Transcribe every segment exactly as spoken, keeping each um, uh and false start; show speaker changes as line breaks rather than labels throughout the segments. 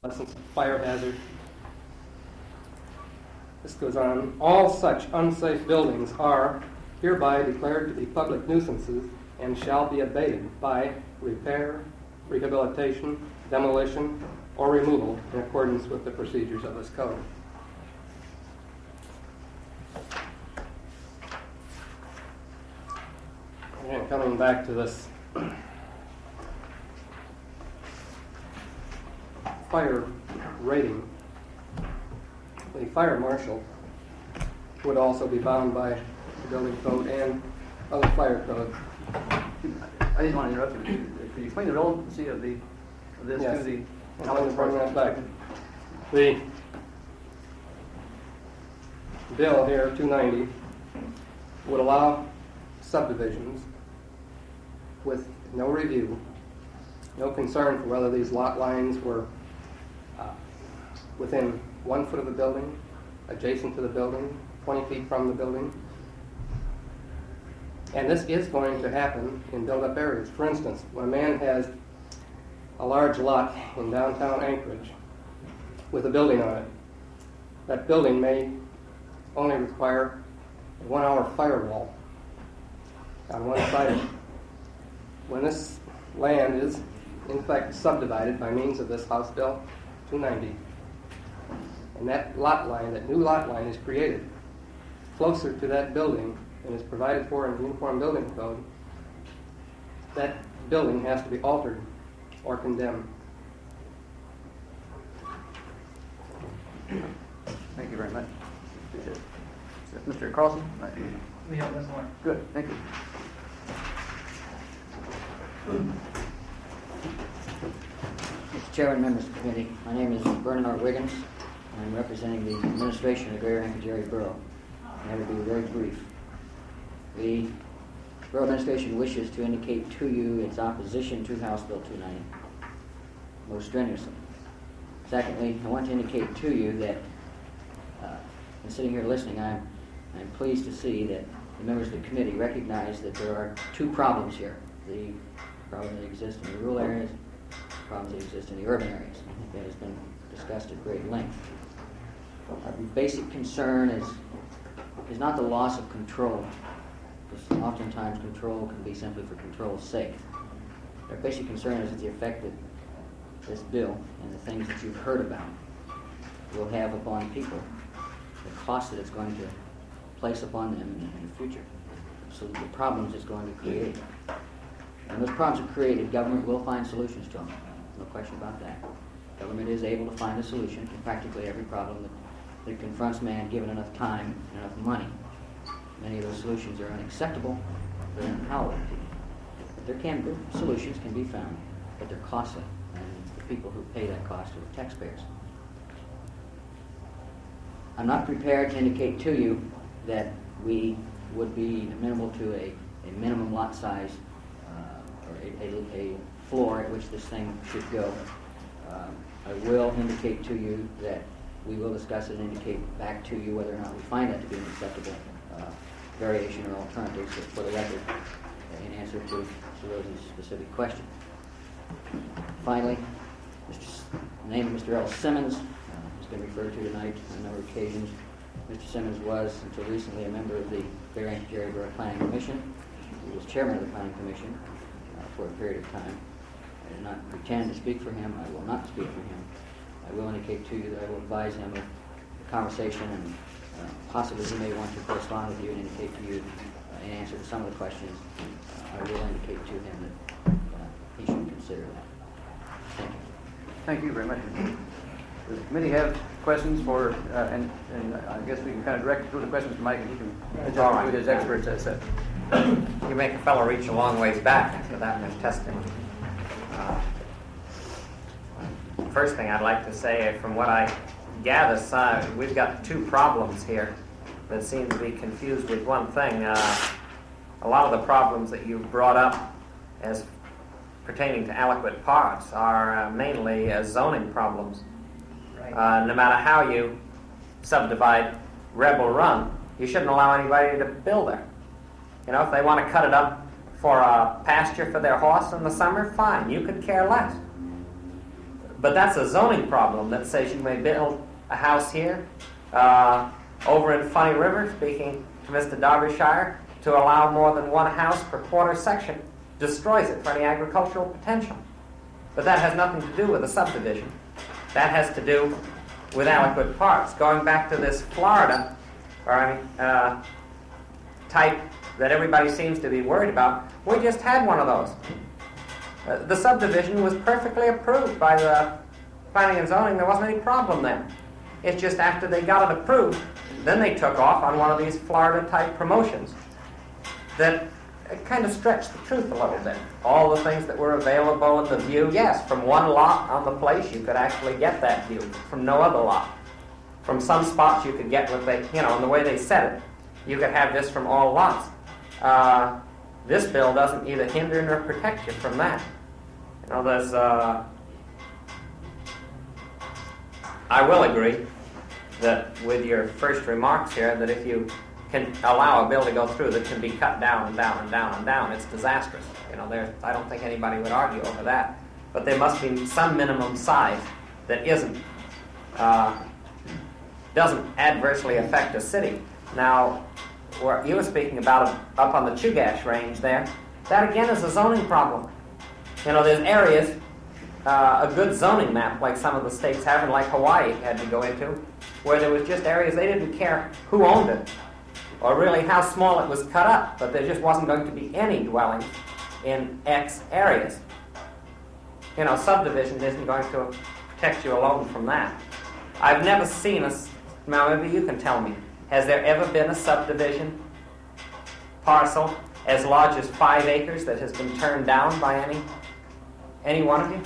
fire hazard. This goes on. All such unsafe buildings are hereby declared to be public nuisances and shall be abated by repair, rehabilitation, demolition, or removal in accordance with the procedures of this code. And coming back to this fire rating, the fire marshal would also be bound by the building code and other fire codes.
I didn't want to interrupt you. Could you explain the relevancy of the of this
Yes.
to the
I'm going to bring that back. The bill here, two ninety, would allow subdivisions with no review, no concern for whether these lot lines were uh, within one foot of the building, adjacent to the building, twenty feet from the building. And this is going to happen in built-up areas. For instance, when a man has a large lot in downtown Anchorage with a building on it, that building may only require a one-hour firewall on one side of it. When this land is, in fact, subdivided by means of this House Bill two ninety, and that lot line, that new lot line is created closer to that building and is provided for in the Uniform Building Code, that building has to be altered or condemned.
Thank you very much. Mister Carlson?
Let me help this one.
Good, thank you.
Mister Chairman, members of the committee, my name is Bernard Wiggins. I'm representing the administration of the Greater Anchorage Area Borough. I will be very brief. The Borough Administration wishes to indicate to you its opposition to House Bill two ninety, most strenuously. Secondly, I want to indicate to you that, uh, in sitting here listening, I'm, I'm pleased to see that the members of the committee recognize that there are two problems here. The problem that exists in the rural areas, problems that exist in the urban areas. I think that has been discussed at great length. Our basic concern is, is not the loss of control, because oftentimes control can be simply for control's sake. Our basic concern is the effect that this bill and the things that you've heard about will have upon people, the cost that it's going to place upon them in, in the future. So the problems it's going to create. And those problems are created, government will find solutions to them. No question about that. Government is able to find a solution to practically every problem that, that confronts man given enough time and enough money. Many of those solutions are unacceptable, they're unpalatable. But there can be, solutions can be found, but they're costly. And the people who pay that cost are the taxpayers. I'm not prepared to indicate to you that we would be amenable to a, a minimum lot size uh, or a, a, a floor at which this thing should go. Um, I will indicate to you that we will discuss it and indicate back to you whether or not we find that to be an acceptable uh, variation or alternative. So for the record, in answer to, to Rosie's specific question. Finally, Mister S- the name of Mister L. Simmons uh, has been referred to tonight on a number of occasions. Mister Simmons was, until recently, a member of the Greater Anchorage Area Borough Planning Commission. He was chairman of the Planning Commission uh, for a period of time. I do not pretend to speak for him. I will not speak for him. I will indicate to you that I will advise him of the conversation, and uh, possibly he may want to correspond with you and indicate to you uh, in answer to some of the questions. Uh, I will indicate to him that uh, he should consider that. Thank you.
Thank you very much. Does the committee have questions for, uh, and, and I guess we can kind of direct through the questions to Mike, and he can adjust
All right.
with his experts as said.
You make a fellow reach a long ways back after that much testimony. Uh, first thing I'd like to say, from what I gather, uh, we've got two problems here that seem to be confused with one thing. Uh, a lot of the problems that you've brought up as pertaining to adequate parts are uh, mainly uh, zoning problems. Uh, no matter how you subdivide Rebel Run, you shouldn't allow anybody to build there. You know, if they want to cut it up for a pasture for their horse in the summer, fine, you could care less. but that's a zoning problem that says you may build a house here. Uh, over in Funny River, speaking to Mister Derbyshire, to allow more than one house per quarter section destroys it for any agricultural potential. But that has nothing to do with a subdivision. That has to do with adequate parks. Going back to this Florida, or I mean, uh, type that everybody seems to be worried about, we just had one of those. Uh, the subdivision was perfectly approved by the planning and zoning. There wasn't any problem there. It's just after they got it approved, then they took off on one of these Florida-type promotions that kind of stretched the truth a little bit. All the things that were available in the view, yes, from one lot on the place you could actually get that view, from no other lot. From some spots you could get what they, you know, in the way they said it, you could have this from all lots. Uh, this bill doesn't either hinder nor protect you from that. You know, there's, uh, I will agree that with your first remarks here, that if you can allow a bill to go through that can be cut down and down and down and down, it's disastrous. You know, there, I don't think anybody would argue over that. But there must be some minimum size that isn't, uh, doesn't adversely affect a city. Now, where you were speaking about up on the Chugach range there, that again is a zoning problem. You know, there's areas, uh, a good zoning map like some of the states have, and like Hawaii had to go into, where there was just areas they didn't care who owned it, or really how small it was cut up, but there just wasn't going to be any dwellings in X areas. You know, subdivision isn't going to protect you alone from that. I've never seen a, now maybe you can tell me, has there ever been a subdivision parcel as large as five acres that has been turned down by any, any one of you?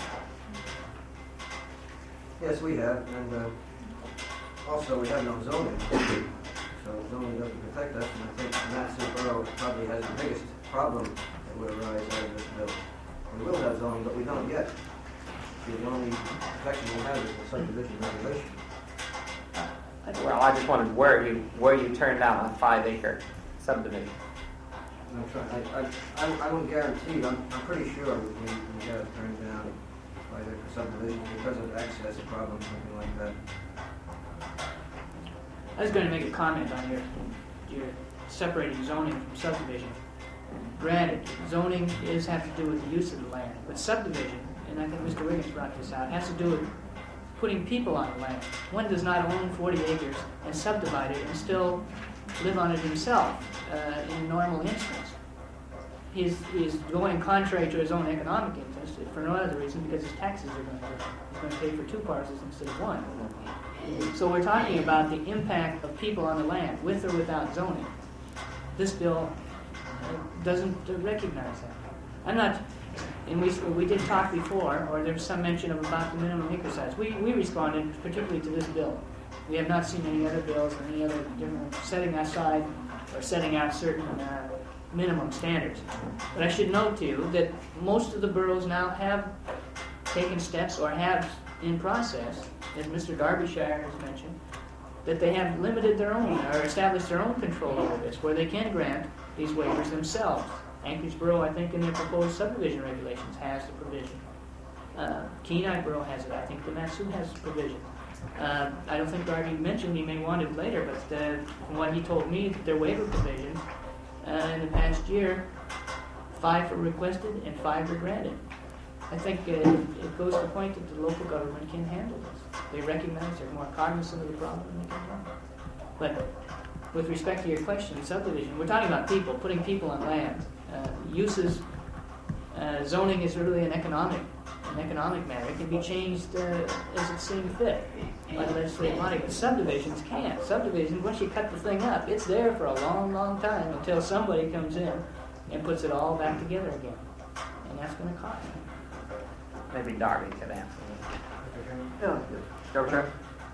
Yes, we have, and uh, also we have no zoning. So zoning doesn't protect us, and I think Madison Borough probably has the biggest problem that would arise out of this bill. We will have zoning, but we don't yet. The only protection we have is the subdivision regulation.
Well, I just wondered where you where you turned down a five-acre subdivision.
I'm trying, I, I, I, I won't guarantee, I'm, I'm pretty sure we, we we got it turned down by the subdivision because of access problems, something like that.
I was going to make a comment on your, your separating zoning from subdivision. Granted, zoning is have to do with the use of the land, but subdivision, and I think Mister Wiggins brought this out, has to do with putting people on the land. One does not own forty acres and subdivide it and still live on it himself uh, in a normal instance. He's, he's going contrary to his own economic interest for no other reason because his taxes are going to go. He's going to pay for two parcels instead of one. So we're talking about the impact of people on the land, with or without zoning. This bill uh, doesn't uh, recognize that. I'm not, and we we did talk before, or there was some mention of about the minimum acre size. We we responded particularly to this bill. We have not seen any other bills or any other different setting aside or setting out certain uh, minimum standards. But I should note to you that most of the boroughs now have taken steps or have in process, as Mister Derbyshire has mentioned, that they have limited their own or established their own control over this, where they can grant these waivers themselves. Anchorage Borough, I think, in their proposed subdivision regulations, has the provision. Uh, Kenai Borough has it. I think the Matsu has provision. Uh, I don't think Darby mentioned, he may want it later, but uh, from what he told me, their waiver provisions uh, in the past year, five were requested and five were granted. I think uh, it goes to the point that the local government can handle this. They recognize they're more cognizant of the problem than they can handle. But with respect to your question, subdivision, we're talking about people, putting people on land. Uh, uses, uh, zoning is really an economic, an economic matter. It can be changed uh, as it seems fit by the legislative body. But subdivisions can't. Subdivisions, once you cut the thing up, it's there for a long, long time until somebody comes in and puts it all back together again. And that's going to cost.
Maybe Darby could answer.
Yeah. Derbyshire?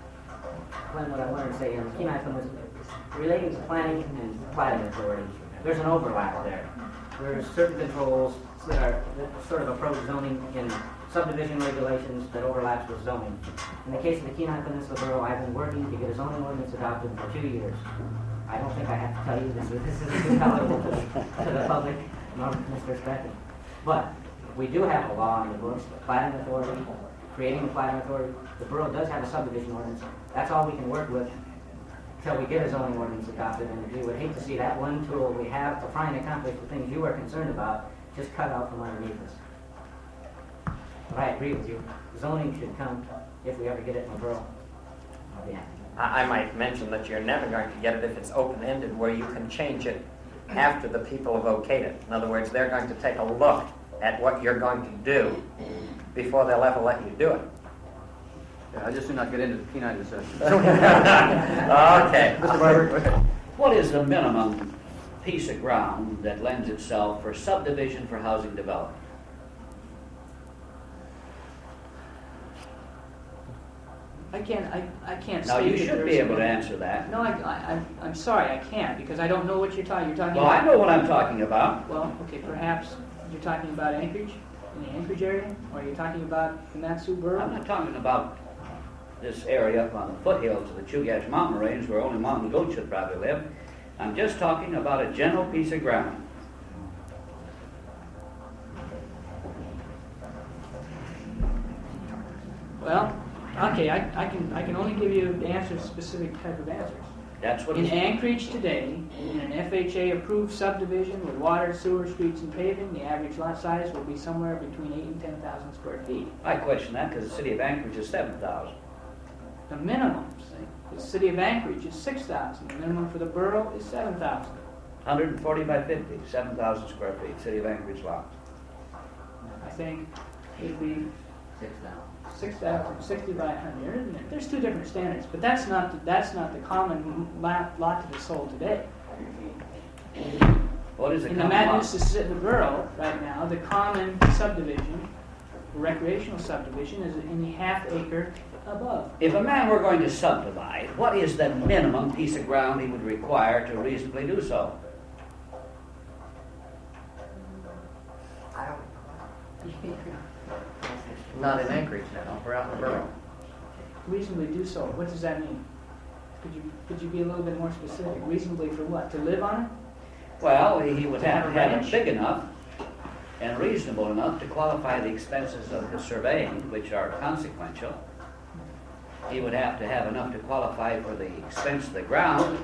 Glenn, what I wanted to say, um, Kenai was relating to planning and planning authority. There's an overlap there. There's certain controls that are that sort of approach zoning in subdivision regulations that overlaps with zoning. In the case of the Kenai Peninsula Borough, I've been working to get a zoning ordinance adopted for two years. I don't think I have to tell you this, this isn't too palatable to, to the public, nor Mister Speckett. But we do have a law on the books, the planning authority creating the platinum authority. The borough does have a subdivision ordinance. That's all we can work with until we get a zoning ordinance adopted, and we would hate to see that one tool we have to try and accomplish the things you are concerned about just cut out from underneath us. But I agree with you. Zoning should come if we ever get it in the borough. I'll be happy.
I I might mention that you're never going to get it if it's open-ended, where you can change it after the people have okayed it. In other words, they're going to take a look at what you're going to do before they'll ever let you do it.
Yeah, I just do not get into Kenai discussion.
Okay.
Mister Barber?
What is the minimum piece of ground that lends itself for subdivision for housing development?
I can't, I, I can't
Now,
state
you
that
should
there's
be
a-
able to answer that.
No, I, I, I'm- I'm sorry, I can't, because I don't know what you're talking, you're talking
Well,
about...
I know what I'm talking about.
Well, okay, perhaps you're talking about Anchorage, in the Anchorage area, or you're talking about the Mat-Su
I'm
borough?
not talking about this area up on the foothills of the Chugach mountain range where only mountain goats should probably live. I'm just talking about a general piece of ground.
Well, okay, I, I can, I can only give you the answers, specific type of answers.
That's what
In
it's...
Anchorage today, in an F H A-approved subdivision with water, sewer, streets, and paving, the average lot size will be somewhere between eight and ten thousand square feet.
I question that because the city of Anchorage is seven thousand.
The minimum, the city of Anchorage is six thousand. The minimum for the borough is seven thousand.
one hundred forty by fifty, seven thousand square feet, city of Anchorage lot.
I think it'd be
Six thousand.
six thousand, sixty by one hundred. Isn't it? There's two different standards, but that's not the, that's not the common lot, lot that is sold today.
What is a
In the
common lot?
Mississippi borough right now, the common subdivision, recreational subdivision, is in the half acre above.
If a man were going to subdivide, what is the minimum piece of ground he would require to reasonably do so?
I don't. Not in Anchorage now, we're out in the borough.
Reasonably do so. What does that mean? Could you could you be a little bit more specific? Reasonably for what? To live on it?
Well, he would
To
have
have
to
a
have it
ranch?
big enough and reasonable enough to qualify the expenses of the surveying, which are consequential. He would have to have enough to qualify for the expense of the ground.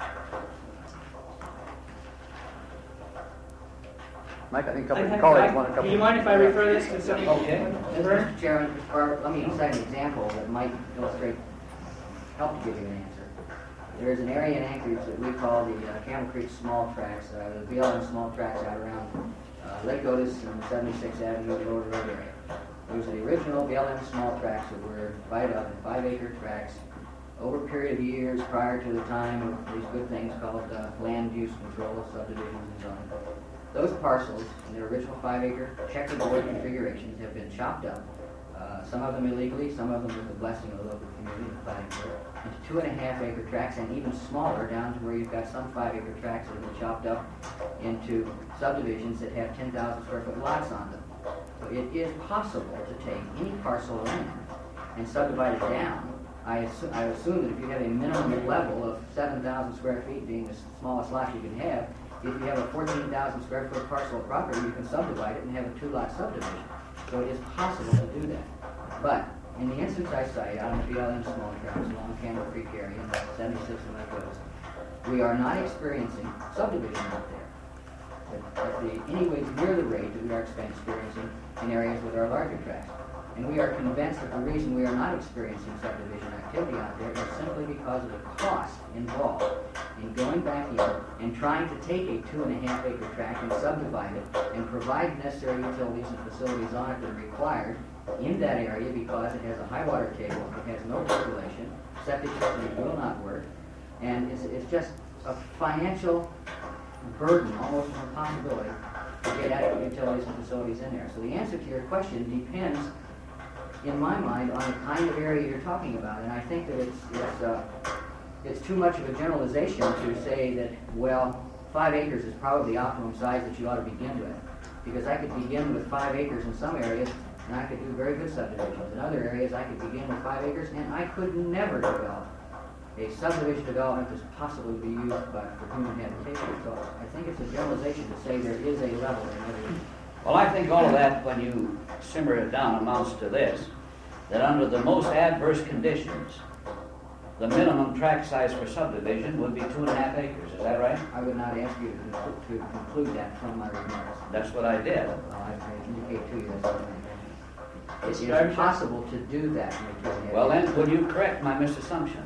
Mike, I think a
I
couple of
have-
colleagues
I-
want a couple.
Do you mind if I refer this to somebody?
Okay.
Vern?
Mister Chairman, or let me cite an example that might illustrate, help to give you an answer. There is an area in Anchorage that we call the uh, Camel Creek Small Tracks, uh, the B L M Small Tracks out around uh, Lake Otis and seventy-sixth Avenue, Lower Road area. Those are the original B L M Small Tracks that were divided up in five acre tracts over a period of years prior to the time of these good things called uh, land use control, subdivisions and zoning. Those parcels, in their original five-acre checkerboard configurations, have been chopped up, uh, some of them illegally, some of them with the blessing of the local community, planning board, into two and a half acre tracts, and even smaller, down to where you've got some five-acre tracts that have been chopped up into subdivisions that have ten thousand square foot lots on them. So it is possible to take any parcel of land and subdivide it down. I assume, I assume that if you have a minimum level of seven thousand square feet being the smallest lot you can have, if you have a fourteen thousand square foot parcel of property, you can subdivide it and have a two-lot subdivision. So it is possible to do that. But in the instance I cite, out in the B L M Small Tracks along Camel Creek area, in seventy-six and Lake Otis, we are not experiencing subdivision out there. At, at the, anyways, near the rate that we are experiencing in areas with our larger tracts. And we are convinced that the reason we are not experiencing subdivision activity out there is simply because of the cost involved in going back in and trying to take a two and a half acre tract and subdivide it and provide necessary utilities and facilities on it that are required in that area because it has a high water table, it has no population, septic systems will not work, and it's, it's just a financial burden, almost an impossibility, to get adequate utilities and facilities in there. So the answer to your question depends, in my mind, on the kind of area you're talking about, and I think that it's it's uh, it's too much of a generalization to say that, well, five acres is probably the optimum size that you ought to begin with, because I could begin with five acres in some areas, and I could do very good subdivisions. In other areas, I could begin with five acres, and I could never develop a subdivision development that's possibly be used by, for human habitation. So I think it's a generalization to say there is a level in every.
Well, I think all of that, when you simmer it down, amounts to this, that under the most adverse conditions, the minimum tract size for subdivision would be two and a half acres. Is that right?
I would not ask you to conclude, to conclude that from my remarks.
That's what I did.
Well, I I indicate to you that's what I
It's
It
very
is possible to do that. in a two and a half
Well then,
acre.
would you correct my misassumption?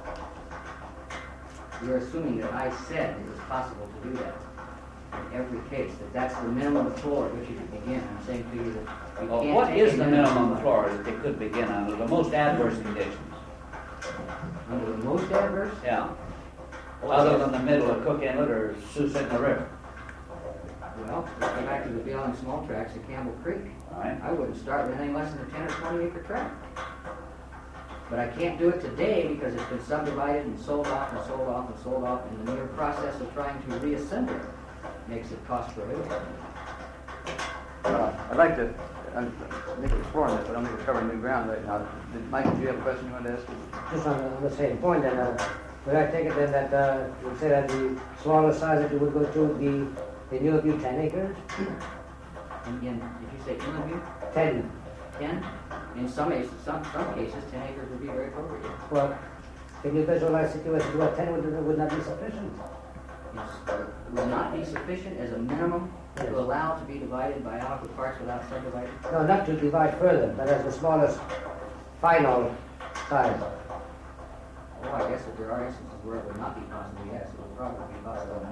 You're assuming that I said it was possible to do that in every case, that that's the minimum floor at which you can begin. I'm saying to you that you
Well,
can't
what
take
is
a
the minimum floor that they could begin under the most adverse conditions?
Under the most adverse?
Yeah. Other than the middle of Cook Inlet or Sioux City River.
Well, let's go back to the Beyond Small Tracts at Campbell Creek.
All right.
I wouldn't start with anything less than a ten or twenty acre tract. But I can't do it today because it's been subdivided and sold off and sold off and sold off, and the mere process of trying to reassemble it makes it cost prohibitive.
Uh, I'd like to, I think we're exploring this, but I don't think we're covering new ground right now. Did, Michael, do you have a question you wanted to ask?
Just on, on the same point, then, uh, would I take it then that, uh, you would say that the smallest size that you would go to would be the New View ten acres?
And again, did you say Inland
ten.
ten? In some cases, some, some cases, ten acres would be very appropriate.
Well, can you visualize a situation where ten would, would not be sufficient?
It's, uh, would not be sufficient as a minimum
Yes.
to allow to be divided by adequate parts without subdividing?
No, not to divide further, but as the smallest final size.
Oh, I guess if there are instances where it would not be possible, yes, it would probably be possible.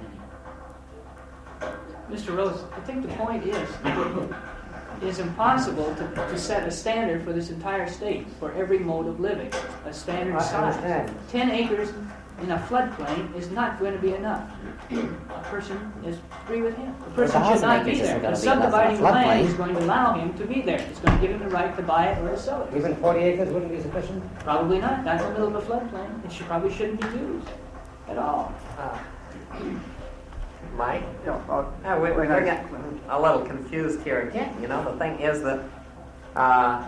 Mister Rose, I think the point is, it is impossible to, to set a standard for this entire state for every mode of living, a standard
I
size.
understand.
Ten acres in a floodplain is not going to be enough. A person is agree with him. A person
Well,
should not
the
be
housing
there.
acres
The
isn't gonna be enough
subdividing
in a
land
floodplain.
is going to allow him to be there. It's going to give him the right to buy it or to sell it.
Even forty acres wouldn't be sufficient?
Probably not. That's in the middle of a floodplain. It should, probably shouldn't be used at all.
Mike?
Yeah, uh,
Uh, we,
wait,
we're
no.
getting a little confused here again. You know, the thing is that uh,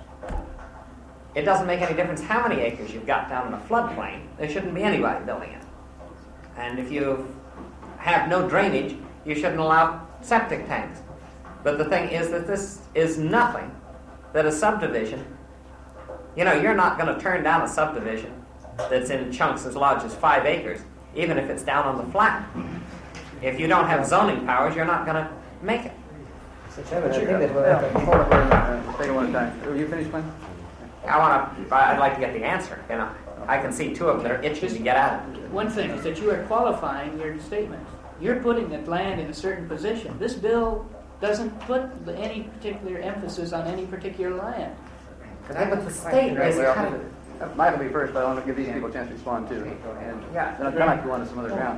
it doesn't make any difference how many acres you've got down in a floodplain. There shouldn't be anybody building it. And if you have no drainage, you shouldn't allow septic tanks. But the thing is that this is nothing that a subdivision, you know, you're not going to turn down a subdivision that's in chunks as large as five acres, even if it's down on the flat. If you don't have zoning powers, you're not going to make it.
Mister Chairman, I think
Yeah,
that we're...
hold it, wait a minute, uh, take it one at a time. Are you finished, Glenn?
I want to. I'd like to get the answer. You know, I can see two of them that are itching to get at it.
One thing is that you are qualifying your statement. You're putting the land in a certain position. This bill doesn't put the- any particular emphasis on any particular land.
Yeah, but the state is
Well,
kind of.
uh, Mike will be first, but I want to give these people a chance to respond too. And
Yeah.
then I'd kind of like to go on to some other ground.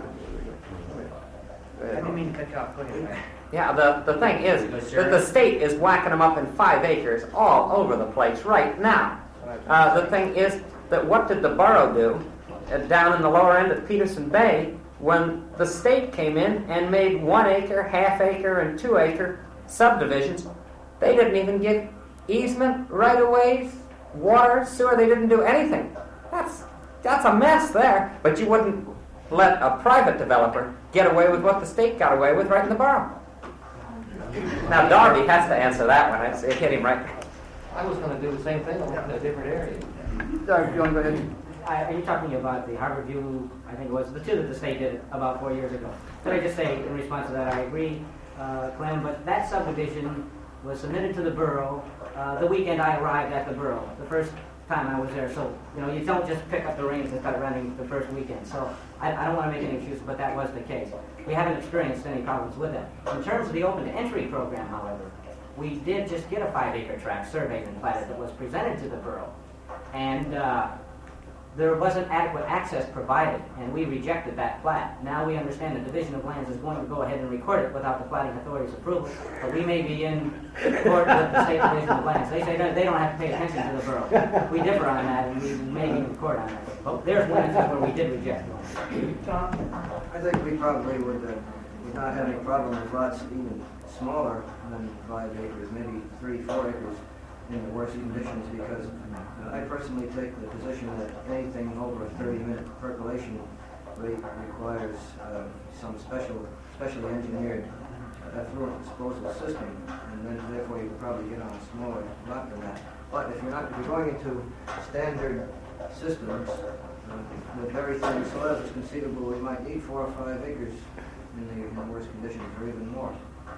Go
I
ahead.
didn't mean to cut you off. Go ahead.
Yeah, the, the thing is that the state is whacking them up in five acres all over the place right now. Uh, the thing is that what did the borough do uh, down in the lower end at Peterson Bay when the state came in and made one acre, half acre, and two acre subdivisions? They didn't even give easement, right of ways, water, sewer. They didn't do anything. That's that's a mess there. But you wouldn't let a private developer get away with what the state got away with right in the borough. Now Darby has to answer that one. It's, it hit him right.
I was going to do the same thing, in a different area.
Doug, you want to go ahead?
I- Are you talking about the Harbor View, I think it was, the two that the state did about four years ago? Could I just say, in response to that, I agree, uh, Clem, but that subdivision was submitted to the borough uh, the weekend I arrived at the borough, the first time I was there. So, you know, you don't just pick up the reins and start running the first weekend. So I, I don't want to make any excuses, but that was the case. We haven't experienced any problems with it. In terms of the open to entry program, however, we did just get a five acre tract surveyed and platted that was presented to the borough. And uh, there wasn't adequate access provided, and we rejected that plat. Now we understand the Division of Lands is going to go ahead and record it without the platting authority's approval, but we may be in court with the State Division of Lands. They say they don't have to pay attention to the borough. We differ on that, and we may be in court on that. But there's one instance where we did reject one.
I think we probably would, uh, would not have any problem with lots even smaller than five acres, maybe three, four acres in the worst conditions, because uh, I personally take the position that anything over a thirty minute percolation rate requires uh, some special, specially engineered uh, effluent disposal system, and then therefore you would probably get on a smaller lot than that. But if you're not, if you're going into standard systems uh, with very thin soils, it's conceivable we might need four or five acres in the, in the worst conditions, or even more,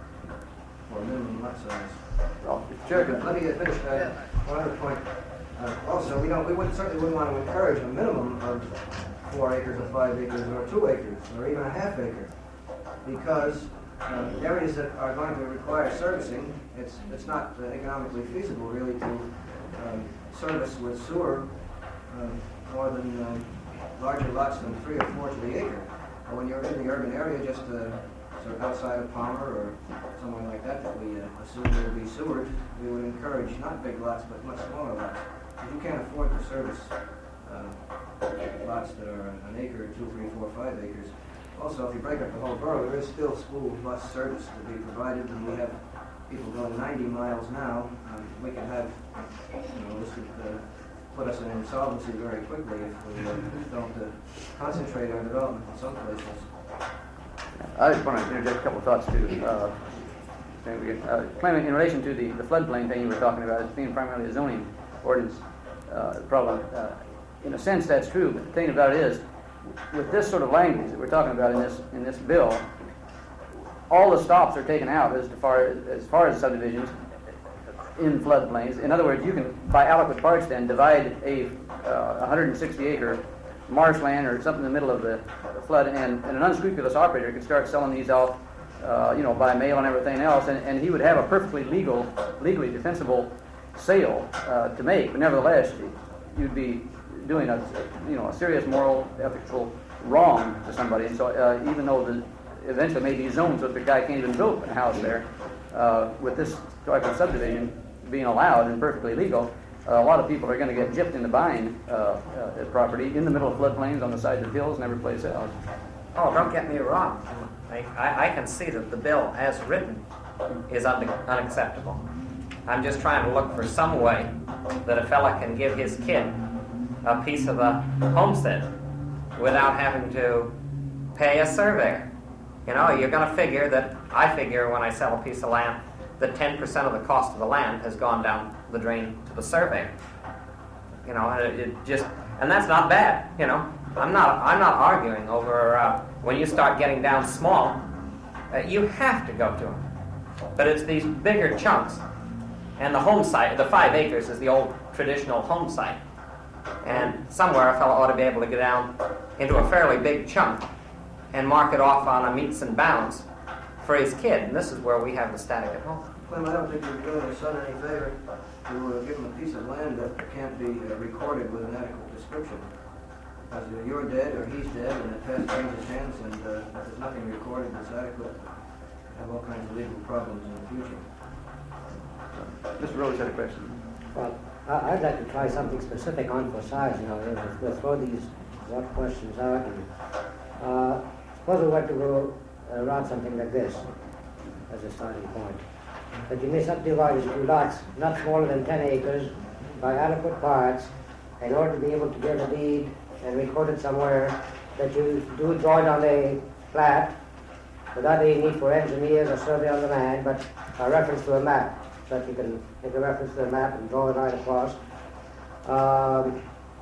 or minimum lot size.
Well, Mister Chair, could-
Let me uh, finish uh, one other point. Uh, also, we don't, we wouldn't, certainly wouldn't want to encourage a minimum of four acres or five acres or two acres or even a half acre, because uh, areas that are going to require servicing, it's it's not uh, economically feasible really to um, service with sewer um, more than uh, larger lots than three or four to the acre. Or when you're in the urban area, just uh, sort of outside of Palmer or somewhere like that that we uh, assume will be sewered, we would encourage not big lots but much smaller lots. Because you can't afford to service uh, lots that are an acre, two, three, four, five acres. Also, if you break up the whole borough, there is still school bus service to be provided, and we have people going ninety miles now. Um, we can have, you know, this would uh, put us in insolvency very quickly if we uh, don't uh, concentrate our development in some places.
I just want to interject a couple of thoughts too. Uh, uh, Clement, in relation to the, the floodplain thing you were talking about, as being primarily a zoning ordinance uh, problem. Uh, in a sense, that's true. But the thing about it is, with this sort of language that we're talking about in this in this bill, all the stops are taken out as far as far as subdivisions in floodplains. In other words, you can, by adequate parts, then divide a uh, one hundred sixty acre marshland or something in the middle of the flood, and, and an unscrupulous operator could start selling these off, uh, you know, by mail and everything else, and, and he would have a perfectly legal, legally defensible sale uh, to make. But nevertheless, you'd be doing a, you know, a serious moral, ethical wrong to somebody. And so, uh, even though the eventually may be zoned so that the guy can't even build a house there, uh, with this type of subdivision being allowed and perfectly legal, uh, a lot of people are going to get gypped into buying uh, uh, property in the middle of floodplains, on the sides of hills, and every place else.
Oh, don't get me wrong. I, I, I can see that the bill as written is un- unacceptable. I'm just trying to look for some way that a fella can give his kid a piece of a homestead without having to pay a surveyor. You know, you're going to figure that, I figure when I sell a piece of land, that ten percent of the cost of the land has gone down the drain to the surveyor. You know, it, it just, and that's not bad, you know. I'm not, I'm not arguing over uh, when you start getting down small, uh, you have to go to them. But it's these bigger chunks. And the home site, the five acres is the old traditional home site. And somewhere a fellow ought to be able to get down into a fairly big chunk and mark it off on a meets and bounds for his kid. And this is where we have the static at home.
Clem, I don't think you're doing your son any favor to uh, give him a piece of land that can't be uh, recorded with an adequate description. Because uh, you're dead or he's dead and it has changed his hands, and uh, if there's nothing recorded that's adequate, you have all kinds of legal problems in the future.
Mister Rose had a question.
Well, I- I'd like to try something specific on for size, you know, we'll throw these what questions out. And, uh, suppose we were to go around something like this as a starting point. That you may subdivide into lots not smaller than ten acres by adequate parts in order to be able to get a deed and record it somewhere, that you do join on a plat without any need for engineers or survey on the land, but a reference to a map, so that you can make a reference to the map and draw a line across. Um,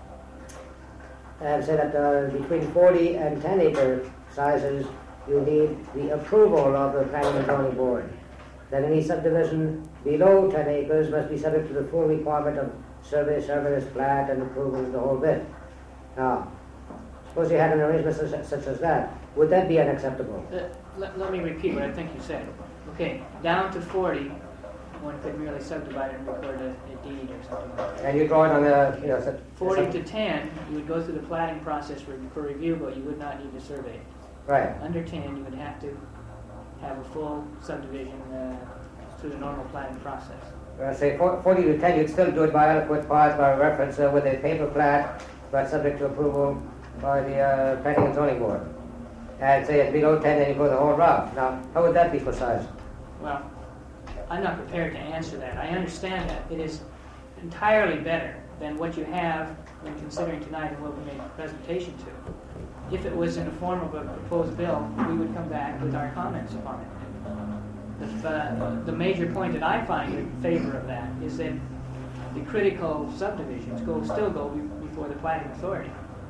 and say that uh, between forty and ten acre sizes, you need the approval of the Planning and Zoning Board. That any subdivision below ten acres must be subject to the full requirement of survey, surveyor's plat, and approval of the whole bit. Now, suppose you had an arrangement such, such as that. Would that be unacceptable?
Uh, let, let me repeat what I think you said. Okay, down to forty, one could merely subdivide and record a, a deed or something like that.
And you draw it on the, you know, so-
forty to ten, you would go through the platting process for, for review, but you would not need to survey.
right.
Under ten, you would have to have a full subdivision uh, through the normal platting process.
Uh, say for- forty to ten, you'd still do it by adequate parts, by reference uh, with a paper plat, but subject to approval by the uh, Planning and Zoning Board. And say it's below ten, then you go the whole route. Now, how would that be for size?
Well, I'm not prepared to answer that. I understand that. It is entirely better than what you have when considering tonight and what we made a presentation to. If it was in the form of a proposed bill, we would come back with our comments upon it. The, uh, the major point that I find in favor of that is that the critical subdivisions go, still go be- before the planning authority.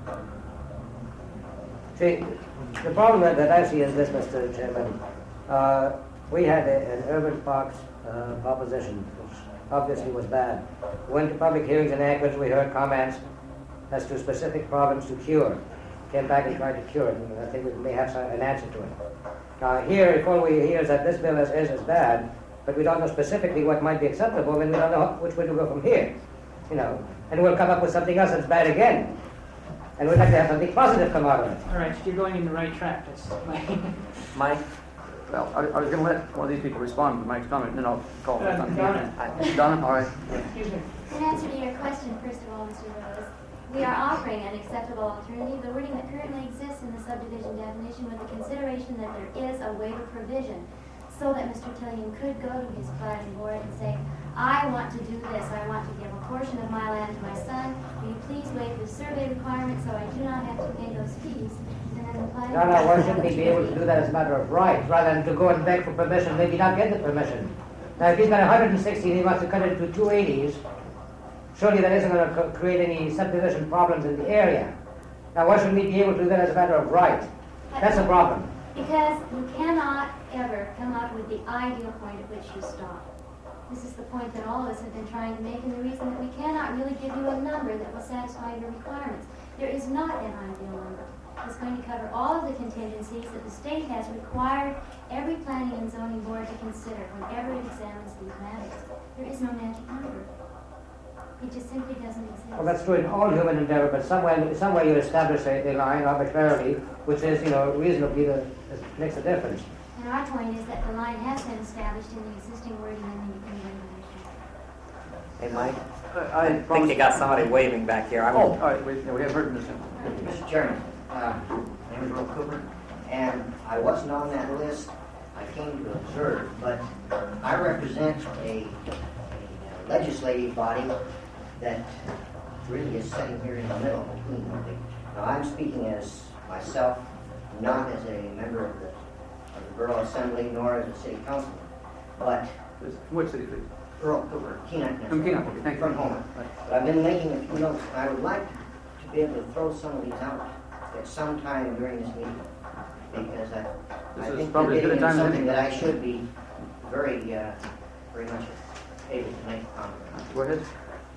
See, the problem that, that I see is this, Mister Chairman. Uh, we had a, an urban parks uh, proposition, which obviously was bad. Went to public hearings in Anchorage, we heard comments as to specific problems to cure. Came back and tried to cure it, and I think we may have some, an answer to it. Now here, if all we hear is that this bill is, is, is bad, but we don't know specifically what might be acceptable, then we don't know which way to go from here. You know, and we'll come up with something else that's bad again. And we'd like to have something positive come out of it.
All right, you're going in the right track. That's my
Mike?
Well, I, I was going to let one of these people respond to Mike's comment, and then I'll call
Uh,
it on.
Donna.
Donna, all right.
Excuse me.
In answer to your question, first of all, Mister Rose, we are offering an acceptable alternative. The wording that currently exists in the subdivision definition with the consideration that there is a waiver provision so that Mister Tillian could go to his planning board and say, I want to do this. I want to give a portion of my land to my son. Will you please waive the survey requirement so I do not have to pay those fees? And then the planning
No, no, why
board-
shouldn't he be able to do that as a matter of right, rather than to go and beg for permission, maybe not get the permission? Now, if he's got one hundred sixty and he wants to cut it into two eighties, surely that isn't going to create any subdivision problems in the area. Now, why shouldn't he be able to do that as a matter of right? That's a problem.
Because you cannot ever come up with the ideal point at which you stop. This is the point that all of us have been trying to make, and the reason that we cannot really give you a number that will satisfy your requirements. There is not an ideal number. It's going to cover all of the contingencies that the state has required every planning and zoning board to consider whenever it examines these matters. There is no magic number. It just simply doesn't exist.
Well, that's true in all human endeavor, but somewhere, somewhere you establish a, a line arbitrarily, which is, you know, reasonably the, makes a difference.
And our point is that the line has been established in the existing wording in the in the regulations.
Hey, Mike?
I, I
I think
promised-
you got somebody waving back here. I
Oh,
won't.
all right, wait, yeah, we haven't heard from this one.
Mister Chairman, uh, my name is Earl Cooper, and I wasn't on that list. I came to observe, but I represent a, a legislative body that really is sitting here in the middle between them. Now, I'm speaking as myself, not as a member of the, of the Borough Assembly, nor as a city councilman, but
This- From which city, please?
Earl Cooper, Kentucky.
From Kentucky, okay, thank you.
From Homer.
Right.
But I've been making a few notes, and I would like to be able to throw some of these out at some time during this meeting, because I,
This
I
is
think
probably
we're
as good a
getting
time as
into something
any.
that I should be very, uh, very much able to make a comment on.
Go ahead.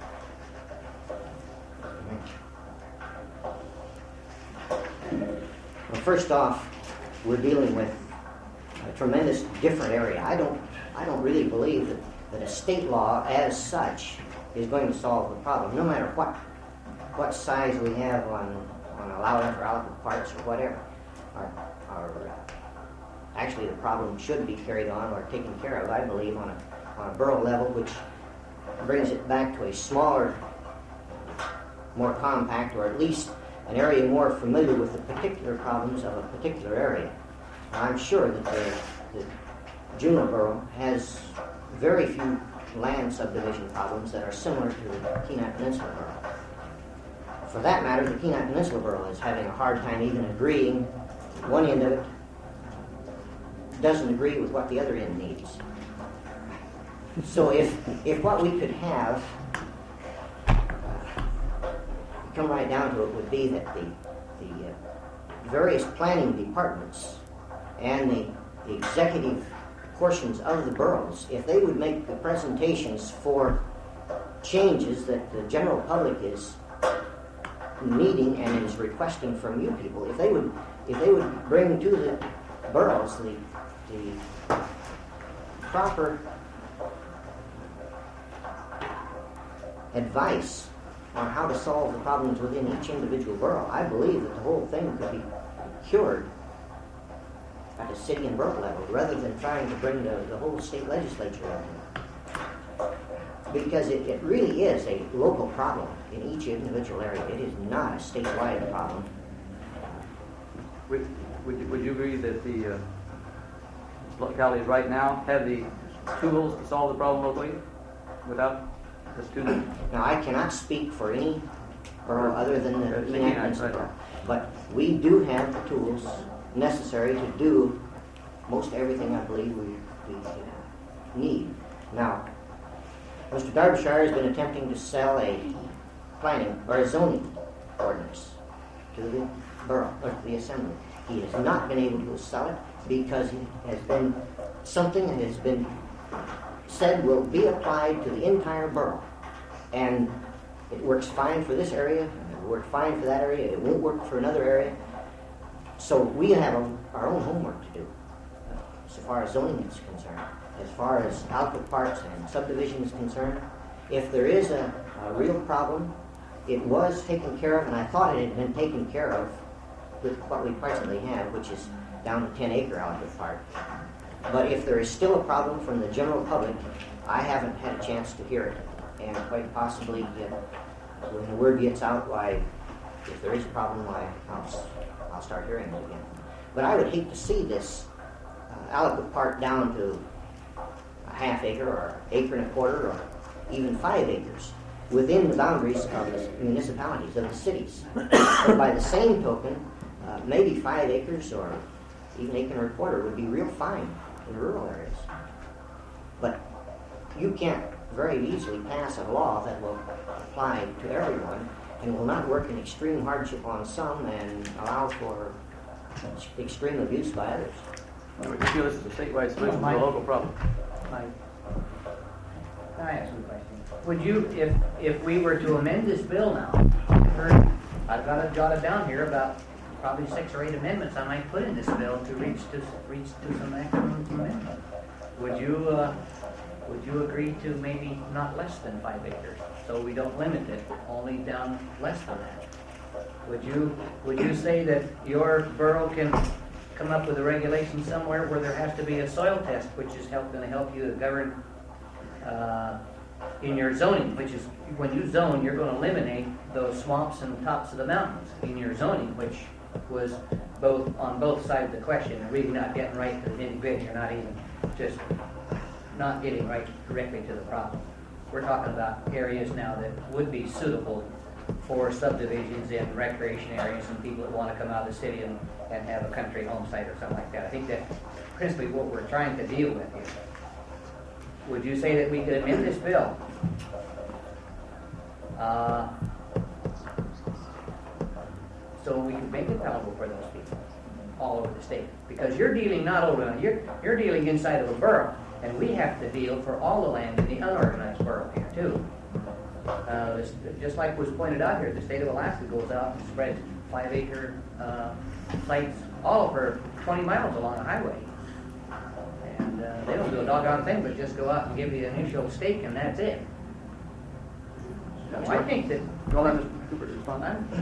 Well, first off, we're dealing with a tremendous different area. I don't, I don't really believe that, that a state law as such is going to solve the problem, no matter what, what size we have on, on allowed or out parts or whatever. Our, our, uh, actually, the problem should be carried on or taken care of, I believe, on a, on a borough level, which brings it back to a smaller, more compact, or at least an area more familiar with the particular problems of a particular area. Now, I'm sure that the, the Juneau Borough has very few land subdivision problems that are similar to the Kenai Peninsula Borough. For that matter, the Kenai Peninsula Borough is having a hard time even agreeing. One end of it doesn't agree with what the other end needs. So if, if what we could have, come right down to it, would be that the, the uh, various planning departments and the, the executive portions of the boroughs, if they would make the presentations for changes that the general public is needing and is requesting from you people, if they would, if they would bring to the boroughs the, the proper advice on how to solve the problems within each individual borough, I believe that the whole thing could be cured at a city and borough level, rather than trying to bring the, the whole state legislature in. Because it, it really is a local problem in each individual area. It is not a statewide problem.
Would, would, you, would you agree that the uh, localities right now have the tools to solve the problem locally without the student?
Now, I cannot speak for any borough other than the
Uh, the
Kenai
Kenai,
Peninsula
right.
Borough. But we do have the tools necessary to do most everything I believe we, we uh, need. Now, Mister Derbyshire has been attempting to sell a planning or a zoning ordinance to the borough or to the assembly. He has not been able to sell it because it has been something that has been said will be applied to the entire borough. And it works fine for this area, it will work fine for that area, it won't work for another area. So we have a, our own homework to do, uh, so far as zoning is concerned. As far as output parts and subdivision is concerned, if there is a, a real problem, it was taken care of, and I thought it had been taken care of with what we presently have, which is down to ten acre output part. But if there is still a problem from the general public, I haven't had a chance to hear it. And quite possibly, uh, when the word gets out, why, if there is a problem, why, I'll, I'll start hearing it again. But I would hate to see this uh, output part down to a half acre or acre and a quarter or even five acres within the boundaries of the municipalities, of the cities. But by the same token, uh, maybe five acres or even acre and a quarter would be real fine in rural areas. But you can't very easily pass a law that will apply to everyone and will not work in extreme hardship on some and allow for extreme abuse by others.
Well, we feel this is a statewide solution to a local problem.
Mike, can I ask you a question? Would you, if if we were to amend this bill now, I've heard, I've got it jotted down here about probably six or eight amendments I might put in this bill to reach to reach to some maximum amendment. Would you uh, would you agree to maybe not less than five acres, so we don't limit it only down less than that? Would you would you say that your borough can come up with a regulation somewhere where there has to be a soil test, which is help, going to help you to govern uh, in your zoning, which is when you zone, you're going to eliminate those swamps and tops of the mountains in your zoning, which was both on both sides of the question. You're really not getting right to the nitty-gritty. You're not even just not getting right directly to the problem. We're talking about areas now that would be suitable for subdivisions in recreation areas and people that want to come out of the city and, and have a country home site or something like that. I think that's principally what we're trying to deal with here. Would you say that we could amend this bill uh, so we can make it palatable for those people all over the state? Because you're dealing not over, you're, you're dealing inside of a borough, and we have to deal for all the land in the unorganized borough here too. Uh, this, just like was pointed out here, the state of Alaska goes out and spreads five acre uh, sites all over twenty miles along the highway. And uh, they don't do a doggone thing but just go out and give you the initial stake and that's it. So I think that...
Well, then, Mister Cooper, respond.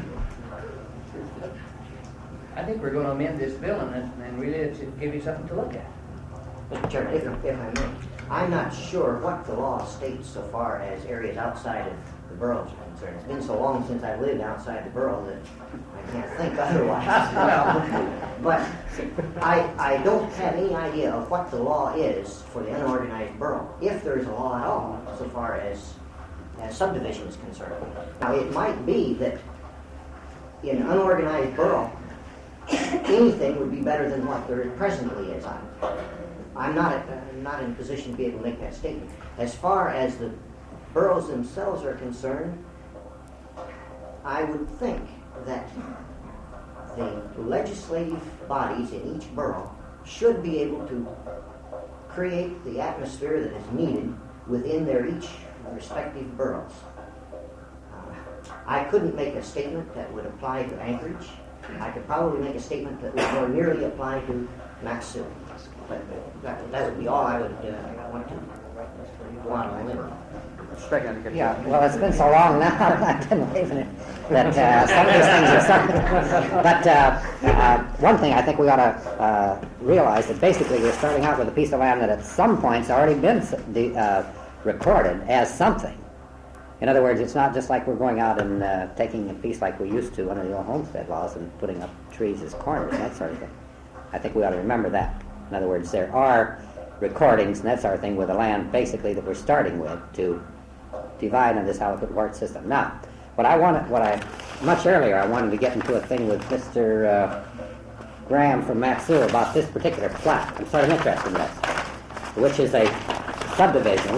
I think we're going to amend this bill and, and really it's, it'll give you something to look at.
Mister Chairman, if, if I may, I'm not sure what the law states so far as areas outside of the boroughs are concerned. It's been so long since I've lived outside the borough that I can't think otherwise. But I, I don't have any idea of what the law is for the unorganized borough, if there is a law at all, so far as, as subdivision is concerned. Now, it might be that in an unorganized borough, anything would be better than what there presently is. I'm, I'm not, I'm not in a position to be able to make that statement. As far as the boroughs themselves are concerned, I would think that the legislative bodies in each borough should be able to create the atmosphere that is needed within their each respective boroughs. Uh, I couldn't make a statement that would apply to Anchorage. I could probably make a statement that would more nearly apply to Matsu. But that, that would be all I would uh, want to go on my limit.
Yeah, well, it's been so long now, I didn't believe in it, that uh, some of these things are starting. But uh, uh, one thing I think we ought to uh, realize that basically we're starting out with a piece of land that at some points already been uh, recorded as something. In other words, it's not just like we're going out and uh, taking a piece like we used to under the old homestead laws and putting up trees as corners and that sort of thing. I think we ought to remember that. In other words, there are recordings and that sort of thing with the land basically that we're starting with to divide on this output wart system. Now, what I wanted, what I, much earlier I wanted to get into a thing with Mister Uh, Graham from Matsu about this particular plat. I'm sort of interested in this, which is a subdivision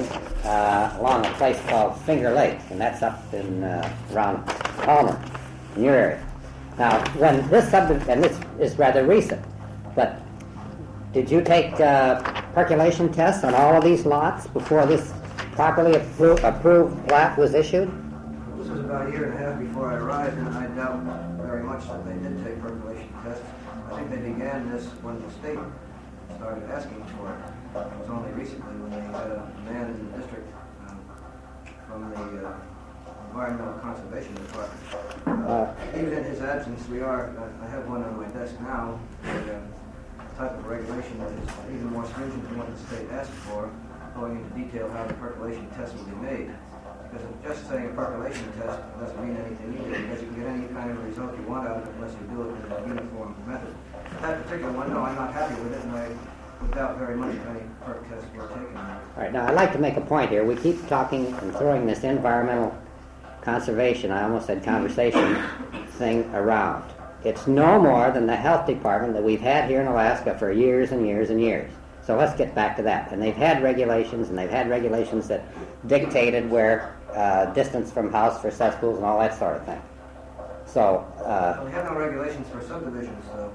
uh, along a place called Finger Lake, and that's up in uh, around Palmer, in your area. Now, when this subdivision, and this is rather recent, but did you take uh, percolation tests on all of these lots before this properly appro- approved plat was issued?
This was about a year and a half before I arrived, and I doubt very much that they did take percolation tests. I think they began this when the state started asking for it. It was only recently when they had a man in the district um, from the uh, Environmental Conservation Department. Uh, even in his absence, we are, uh, I have one on my desk now, the uh, type of regulation that is even more stringent than what the state asked for, going into detail how the percolation test will be made. Because just saying a percolation test doesn't mean anything either, because you can get any kind of result you want out of it unless you do it in a uniform method. That particular one, no, I'm not happy with it, and I would doubt very much if any perk tests were taken.
All right, now I'd like to make a point here. We keep talking and throwing this environmental conservation, I almost said conversation, thing around. It's no more than the health department that we've had here in Alaska for years and years and years. So let's get back to that. And they've had regulations, and they've had regulations that dictated where uh, distance from house for cesspools and all that sort of thing. So, uh,
well, we have no regulations for subdivisions, so.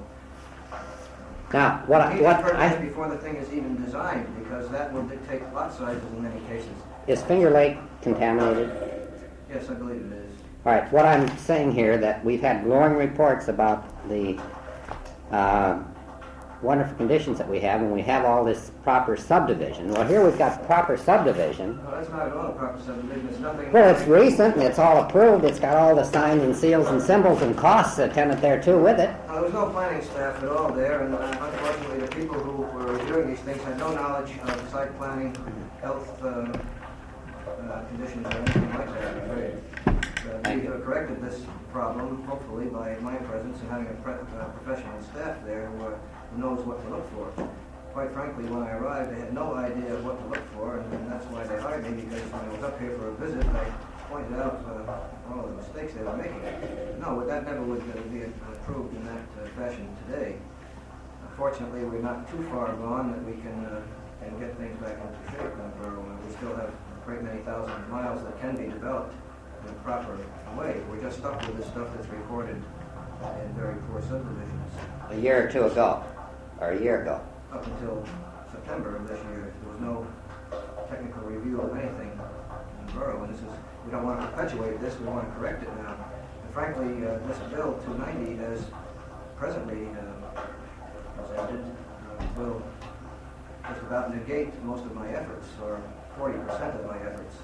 Now, what I, what I
before the thing is even designed, because that will dictate lot sizes in many cases.
Is Finger Lake contaminated?
Yes, I believe it is.
All right, what I'm saying here that we've had glowing reports about the uh, wonderful conditions that we have when we have all this proper subdivision. Well, here we've got proper subdivision.
No, that's not at all a proper subdivision. It's nothing.
Well, it's recent and it's all approved. It's got all the signs and seals and symbols and costs attendant there too with it.
Now, there was no planning staff at all there, and uh, unfortunately, the people who were reviewing these things had no knowledge of site planning, health uh, uh, conditions, or anything like that. I'm afraid. Uh, we have corrected this problem, hopefully, by my presence and having a pre- uh, professional staff there who, uh, who knows what to look for. Quite frankly, when I arrived, they had no idea what to look for, and, and that's why they hired me, because when I was up here for a visit, I pointed out uh, all of the mistakes they were making. No, that never would uh, be approved in that uh, fashion today. Fortunately, we're not too far gone that we can, uh, can get things back into shape in the borough. We still have a great many thousand miles that can be developed in a proper way. We're just stuck with this stuff that's recorded in very poor subdivisions.
A year or two ago, or a year ago.
Up until September of this year, there was no technical review of anything in the borough, and this is, we don't want to perpetuate this, we want to correct it now. And frankly, uh, this bill two ninety as presently uh, presented uh, will just about negate most of my efforts, or forty percent of my efforts.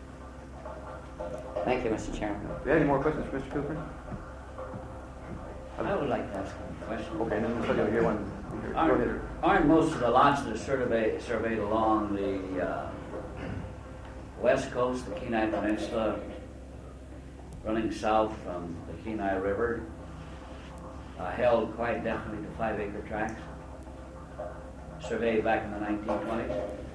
Thank you, Mister Chairman.
Do you have any more questions for Mister Cooper?
I would like to ask a question.
Okay, and then we'll take here one. Here. Go ahead.
Aren't, aren't most of the lots that are surveyed, surveyed along the uh, west coast, the Kenai Peninsula, running south from the Kenai River, uh, held quite definitely to five acre tracts, surveyed back in the nineteen twenties?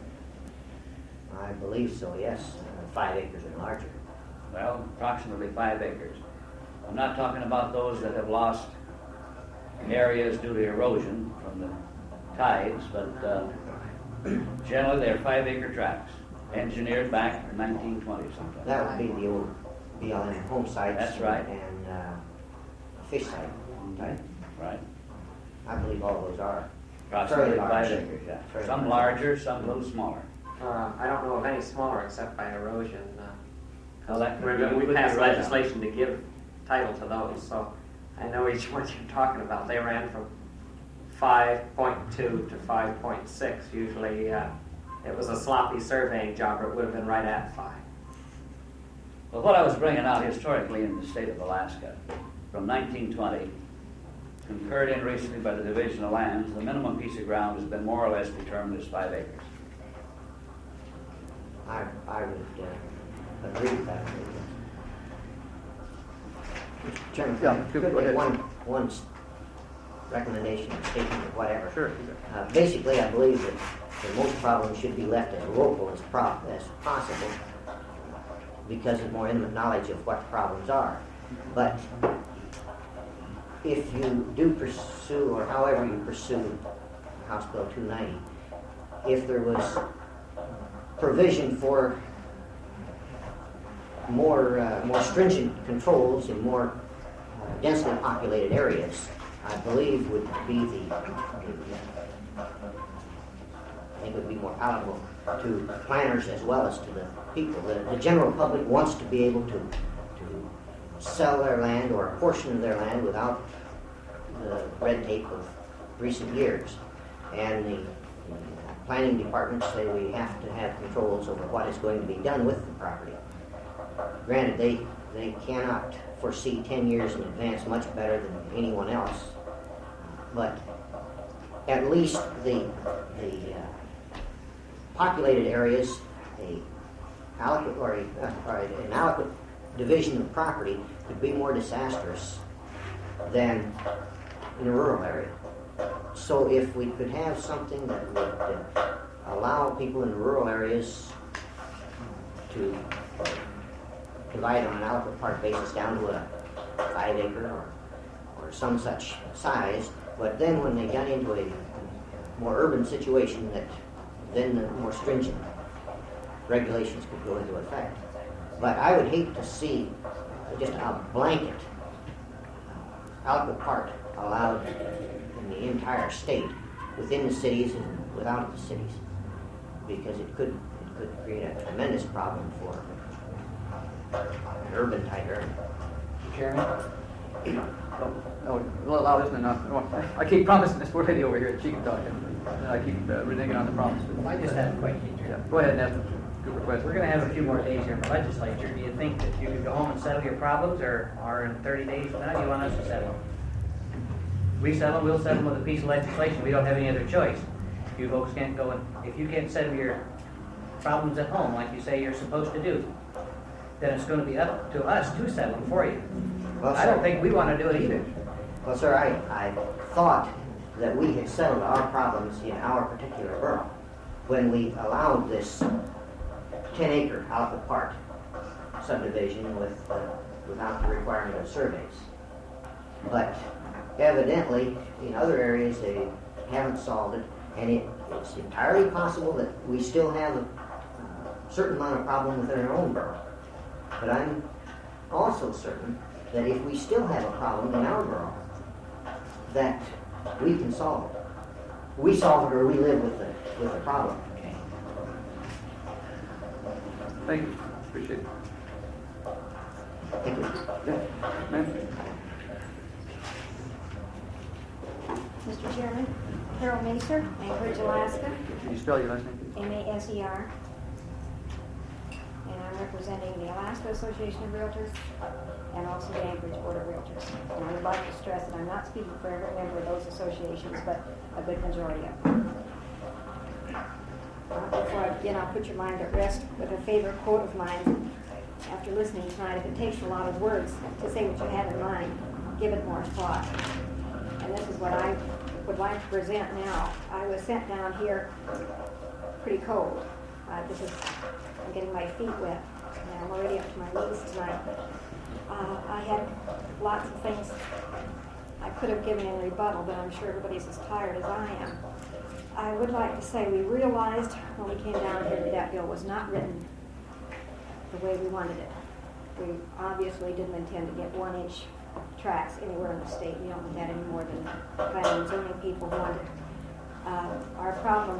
I believe so, yes. Uh, five acres and larger.
Well, approximately five acres. I'm not talking about those that have lost areas due to erosion from the tides, but uh, generally they're five acre tracts, engineered back in nineteen twenty sometime.
That would be the old B L M home sites.
That's right.
And uh, fish site, right?
Right.
I believe all those are.
Approximately
Fairly large.
five acres, yeah.
Fairly
Some
large.
larger, some a little smaller.
Uh, I don't know of any smaller except by erosion. Uh,
Well, that could
we're-
be-
we
could be
passed
right
legislation to give title to those, so I know each one you're talking about. They ran from five point two to five point six. Usually uh, it was a sloppy surveying job, or it would have been right at five.
Well, what I was bringing out historically in the state of Alaska, from nineteen twenty, concurred in recently by the Division of Lands, the minimum piece of ground has been more or less determined as five acres.
I, I would uh, agree with that. Mister Chairman,
Yeah,
could
go
make
ahead.
one, one s- recommendation, statement, or whatever.
Sure.
Uh, basically, I believe that, that most problems should be left as local as, pro- as possible because of more intimate knowledge of what the problems are. But if you do pursue, or however you pursue House Bill two ninety, if there was
provision for more uh, more stringent controls in more uh, densely populated areas, I believe would be the, the uh, I think would be more palatable to planners as well as to the people. The, the general public wants to be able to to sell their land or a portion of their land without the red tape of recent years, and the, the planning departments say we have to have controls over what is going to be done with the property. Granted, they they cannot foresee ten years in advance much better than anyone else, but at least the the uh, populated areas, a adequate or, a, uh, or an adequate division of property could be more disastrous than in a rural area. So if we could have something that would uh, allow people in rural areas to divide on an adequate part basis down to a five acre or, or some such size, but then when they got into a more urban situation, that then the more stringent regulations could go into effect. But I would hate to see just a blanket adequate part allowed in the entire state, within the cities and without the cities, because it could it could create a tremendous problem for an urban type area.
Chairman? Oh, no, we'll allow this and enough. I keep promising this poor lady over here that she can talk, and I keep uh, reneging on the promise.
I just have a question.
Yeah, go ahead, Ned. Good request.
We're going to have a few more days here in the legislature. Do you think that you could go home and settle your problems, or, or in thirty days from now, do you want us to settle them? We settle, we'll settle them with a piece of legislation. We don't have any other choice. You folks can't go and, if you can't settle your problems at home like you say you're supposed to do, then it's going to be up to us to settle them for you.
Well,
I don't think we want to do it either.
Well, sir, I, I thought that we had settled our problems in our particular borough when we allowed this ten acre adequate part subdivision with uh, without the requirement of surveys. But evidently, in other areas, they haven't solved it, and it, it's entirely possible that we still have a uh, certain amount of problem within our own borough. But I'm also certain that if we still have a problem in our borough, that we can solve it. We solve it or we live with the, with the problem.
Thank you. Appreciate it.
Thank you.
Yeah, ma'am?
Mister Chairman, Carol Maser, Anchorage, Alaska,
Can you spell your last name, please?
M A S E R. And I'm representing the Alaska Association of Realtors and also the Anchorage Board of Realtors. And I would like to stress that I'm not speaking for every member of those associations, but a good majority of them. Uh, Before I begin, I'll put your mind at rest with a favorite quote of mine. After listening tonight, if it takes a lot of words to say what you have in mind, give it more thought. And this is what I would like to present now. I was sent down here pretty cold. Uh, this is, I'm getting my feet wet, and I'm already up to my knees tonight. Uh, I had lots of things I could have given in rebuttal, but I'm sure everybody's as tired as I am. I would like to say we realized when we came down here that that bill was not written the way we wanted it. We obviously didn't intend to get one-inch tracks anywhere in the state. We don't want that any more than planning and zoning people wanted. Uh, our problem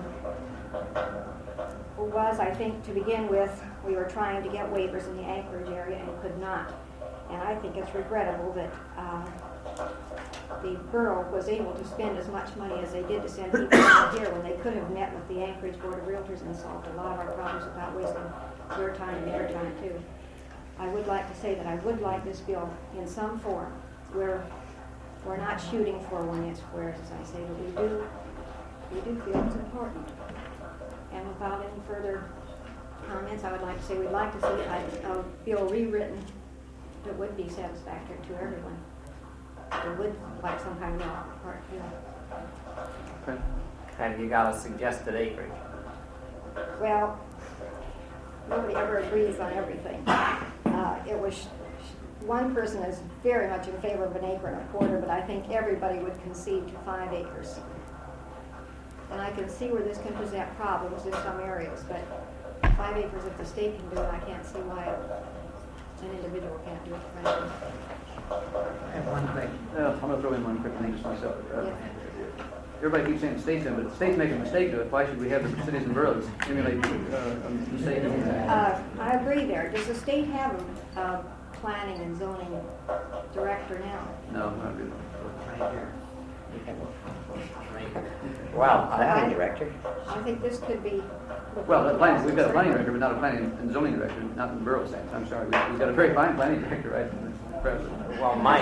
was, I think, to begin with, we were trying to get waivers in the Anchorage area and could not. And I think it's regrettable that uh, the borough was able to spend as much money as they did to send people out here when they could have met with the Anchorage Board of Realtors and solved a lot of our problems without wasting your time and their time too. I would like to say that I would like this bill in some form where we're not shooting for one-inch squares, as I say, but we do, we do feel it's important. And without any further comments, I would like to say we'd like to see a, a bill rewritten that would be satisfactory to everyone. We would like some kind of adequate part too.
Okay.
Have you got a suggested acreage?
Well, nobody ever agrees on everything. Uh, it was, one person is very much in favor of an acre and a quarter, but I think everybody would concede to five acres. And I can see where this can present problems in some areas, but five acres if the state can do it, I can't see why an individual can't do it, frankly.
I have one question.
Uh, I'm gonna throw in one quick thing just myself. Uh,
Yeah.
Everybody keeps saying the state's in, but if the state's making a mistake to it, why should we have the cities and boroughs emulate uh, a mistake?
Uh, I agree there. Does the state have a uh, planning and zoning director now?
No, not really.
Right here.
Well, I,
Planning director.
I think this could be.
Well, the planning, we've got a planning director, but not a planning and zoning director, not in the borough sense. I'm sorry. We- We've got a very fine planning director, right?
well, Mike,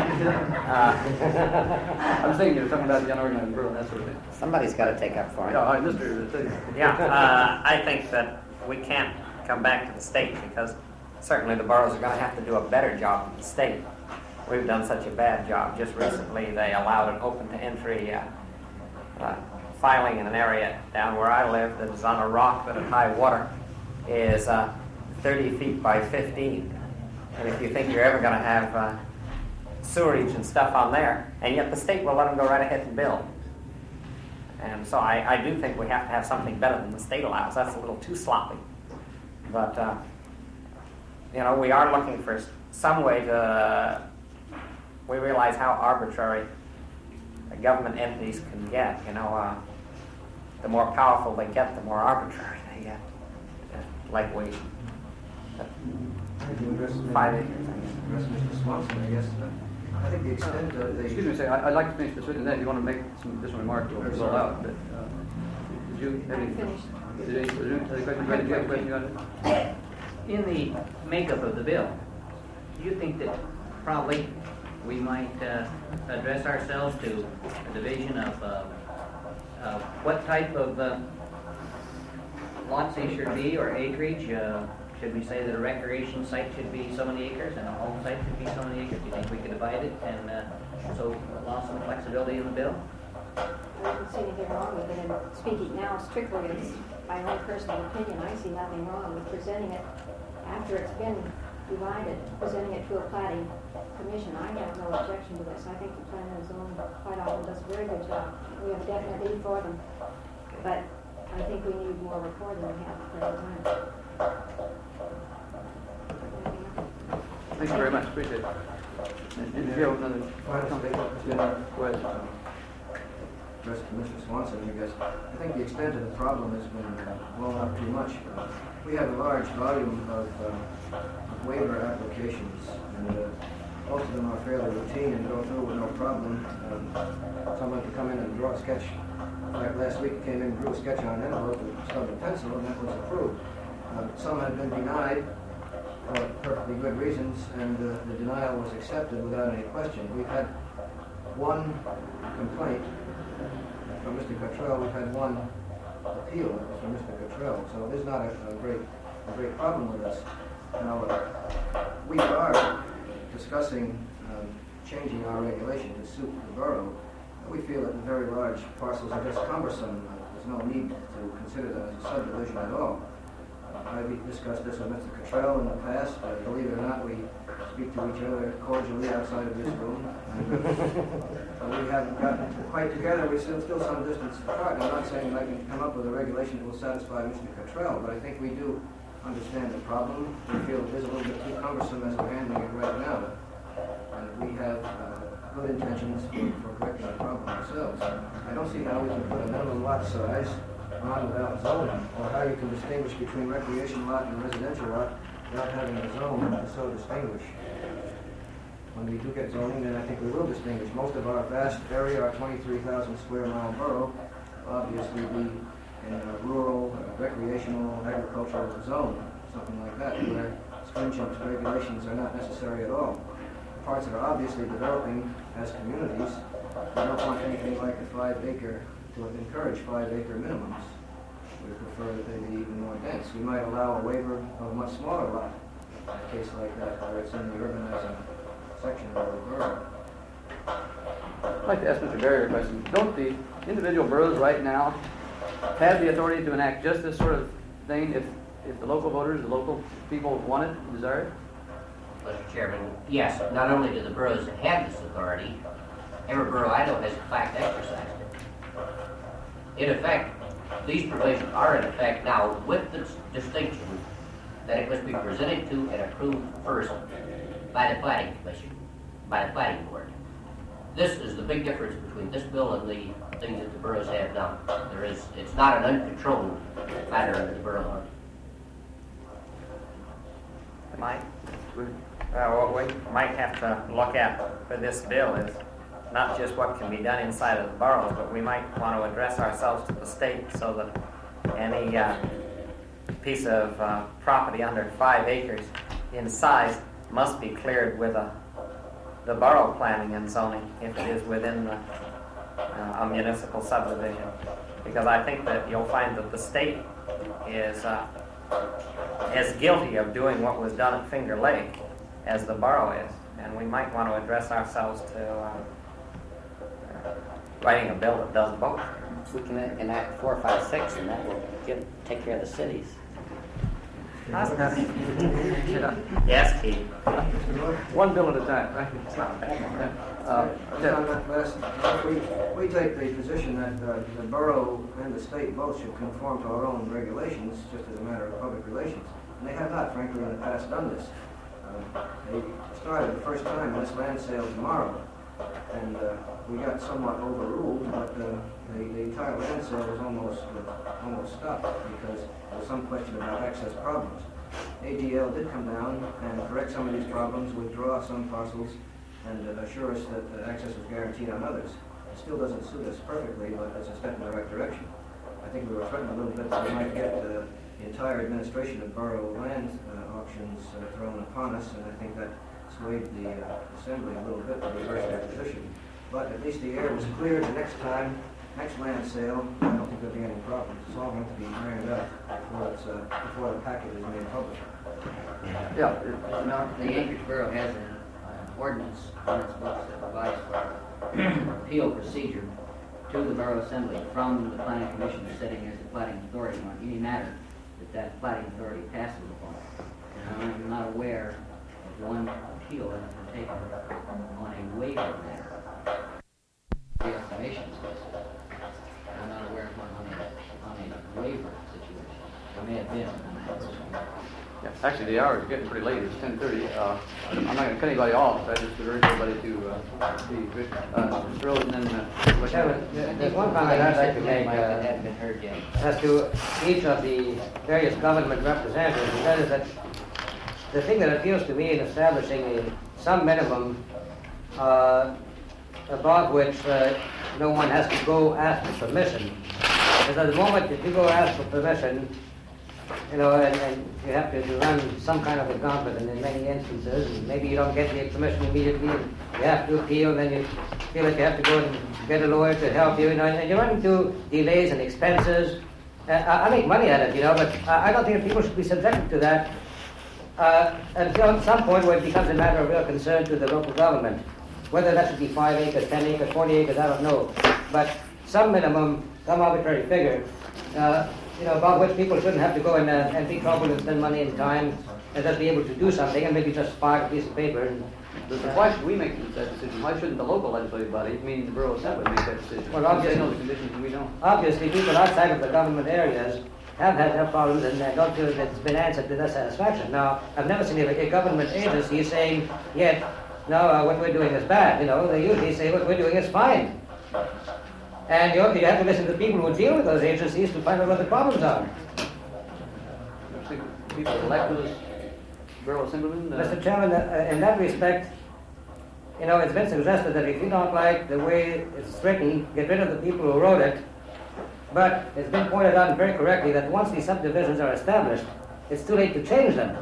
uh,
I'm saying you're talking about the unorganized borough, that sort of thing.
Somebody's got to take up for
Yeah,
it.
all right, Mister
yeah, uh, I think that we can't come back to the state because certainly the boroughs are going to have to do a better job than the state. We've done such a bad job. Just recently, they allowed an open-to-entry uh, uh, filing in an area down where I live that is on a rock that at high water is uh, thirty feet by fifteen. And if you think you're ever going to have uh, sewerage and stuff on there, and yet the state will let them go right ahead and build. And so I, I do think we have to have something better than the state allows. That's a little too sloppy. But, uh, you know, we are looking for some way to, we realize how arbitrary the government entities can get. You know, uh, the more powerful they get, the more arbitrary they get. Uh, like we, uh, five acres.
Address Mister Swanson, I guess. Uh, I think the extent of the...
Excuse me, say, I- I'd like to finish this with that. If you want to make some additional remarks, we'll roll out. But uh, did you have any?
I'm finished.
Did you, did you have a question? Brad, did you have a question you wanted?
In the makeup of the bill, do you think that probably we might uh, address ourselves to a division of uh, uh, what type of uh, lots they should be or acreage? Uh, should we say that a recreation site should be so many acres and a home site should be so many acres? Do you think we could divide it and uh, so allow some flexibility in the bill?
I don't see anything wrong with it, and speaking now strictly as my own personal opinion, I see nothing wrong with presenting it after it's been divided, presenting it to a plating commission. I have no objection to this. I think the planning and zoning quite often does a very good job. We have a definite need for them, but I think we need more rapport than we have at the present time.
Thank you very much. Appreciate it. And, and if you have another
Final statement,
yeah, go ahead.
address to Mister Swanson, because I think the extent of the problem has been uh, blown up too much. Uh, we have a large volume of, uh, of waiver applications, and uh, most of them are fairly routine and go through with no problem. Um, someone could come in and draw a sketch. Like last week, came in and drew a sketch on an envelope with stub and pencil, and that was approved. Uh, some had been denied for perfectly good reasons, and uh, the denial was accepted without any question. We've had one complaint from Mister Cottrell. We've had one appeal from Mister Cottrell, so there's not a, a great a great problem with us. Now, uh, we are discussing um, changing our regulation to suit the borough. We feel that the very large parcels are just cumbersome. Uh, there's no need to consider them as a subdivision at all. I've discussed this with Mister Cottrell in the past. Uh, believe it or not, we speak to each other cordially outside of this room. And, uh, we haven't gotten quite together. We're still, still some distance apart. I'm not saying that I can come up with a regulation that will satisfy Mister Cottrell, but I think we do understand the problem. We feel it is a little bit too cumbersome as we're handling it right now. And we have uh, good intentions for, for correcting the problem ourselves. I don't see how we can put a minimum lot size on without zoning, or how you can distinguish between recreation lot and residential lot without having a zone to so distinguish. When we do get zoning, then I think we will distinguish. Most of our vast area, our twenty-three thousand square mile borough, obviously be in a rural, uh, recreational, agricultural zone, something like that, where stringent regulations are not necessary at all. Parts that are obviously developing as communities, we don't want anything like the five acre, to encourage five acre minimums. We prefer that they be even more dense. We might allow a waiver of a much smaller lot, in a case like that, where it's in the urbanizing section of the borough.
I'd like to ask Mister Barry a question. Don't the individual boroughs right now have the authority to enact just this sort of thing if, if the local voters, the local people want it, desire it?
Mister Chairman, yes, not only do the boroughs have this authority, every borough I know has in fact exercised it. In effect, these provisions are in effect now, with the distinction that it must be presented to and approved first by the planning commission, by the planning board. This is the big difference between this bill and the things that the boroughs have now. There is, it's not an uncontrolled matter under the borough.
Mike? Uh, what we might have to look at for this bill is not just what can be done inside of the boroughs, but we might want to address ourselves to the state so that any uh, piece of uh, property under five acres in size must be cleared with a, the borough planning and zoning if it is within the, uh, a municipal subdivision. Because I think that you'll find that the state is uh, as guilty of doing what was done at Finger Lake as the borough is. And we might want to address ourselves to uh, writing a bill that does both.
We can enact four, five, six, and that will give, take care of the cities.
Yes, Keith.
One bill at a time, right? Uh,
Just on that last, we, we take the position that uh, the borough and the state both should conform to our own regulations, just as a matter of public relations. And they have not, frankly, in the past done this. Uh, they started the first time on this land sale tomorrow, and uh, we got somewhat overruled, but uh, the, the entire land sale was almost uh, almost stopped because there was some question about access problems. A D L did come down and correct some of these problems, withdraw some parcels, and uh, assure us that uh, access was guaranteed on others. It still doesn't suit us perfectly, but it's a step in the right direction. I think we were threatened a little bit that we might get uh, the entire administration of borough land uh, auctions uh, thrown upon us, and I think that swayed the uh, assembly a little bit to reverse their position. But at least the air was cleared the next time, next land sale. I don't think there'll be any problems. It's all going to be ironed out before, it's, uh, before the packet is made public.
Yeah.
No, the Anchorage Borough has an uh, ordinance on its books that provides for appeal procedure to the Borough Assembly from the Planning Commission sitting as the planning authority on any matter that that planning authority passes upon. And I'm not aware of one appeal that has been taken on a waiver matter. The estimation says I'm not aware of one on a, on a waiver situation. There may have been on that.
Yeah, actually, the hour is getting pretty late. It's ten thirty. Uh, I'm not going to cut anybody off. I just urge everybody to uh, be good. Uh, Mister Rose, and then uh,
Chairman, there's one comment I'd like to make
Mike,
uh,
that hadn't been heard yet.
as to each of the various government representatives, and that is that the thing that appeals to me in establishing a, some minimum uh, above which uh, no one has to go ask for permission is at the moment if you go ask for permission, you know, and, and you have to run some kind of a gauntlet, and in many instances, and maybe you don't get the permission immediately, and you have to appeal, and then you feel like you have to go and get a lawyer to help you, you know, and you run into delays and expenses. Uh, I, I make money at it, you know, but I, I don't think that people should be subjected to that uh, until some point where it becomes a matter of real concern to the local government. Whether that should be five acres, ten acres, forty acres, I don't know. But some minimum, some arbitrary figure, uh, you know, about which people shouldn't have to go and, uh, and be troubled and spend money and time and just be able to do something and maybe just file a piece of paper. And,
uh, why should we make that decision? Why shouldn't the local legislative body, meaning the Borough Assembly, make that decision?
Well, obviously,
they know the conditions and we don't.
Obviously, people outside of the government areas have had their problems and uh, don't feel that it's been answered to their satisfaction. Now, I've never seen a, a government agency saying yet, no, uh, what we're doing is bad. You know, they usually say what we're doing is fine. And you, you have to listen to people who deal with those agencies to find out what the problems are.
People elected as Borough Assemblymen? Uh,
Mister Chairman, uh, in that respect, you know, it's been suggested that if you don't like the way it's written, get rid of the people who wrote it. But it's been pointed out very correctly that once these subdivisions are established, it's too late to change them.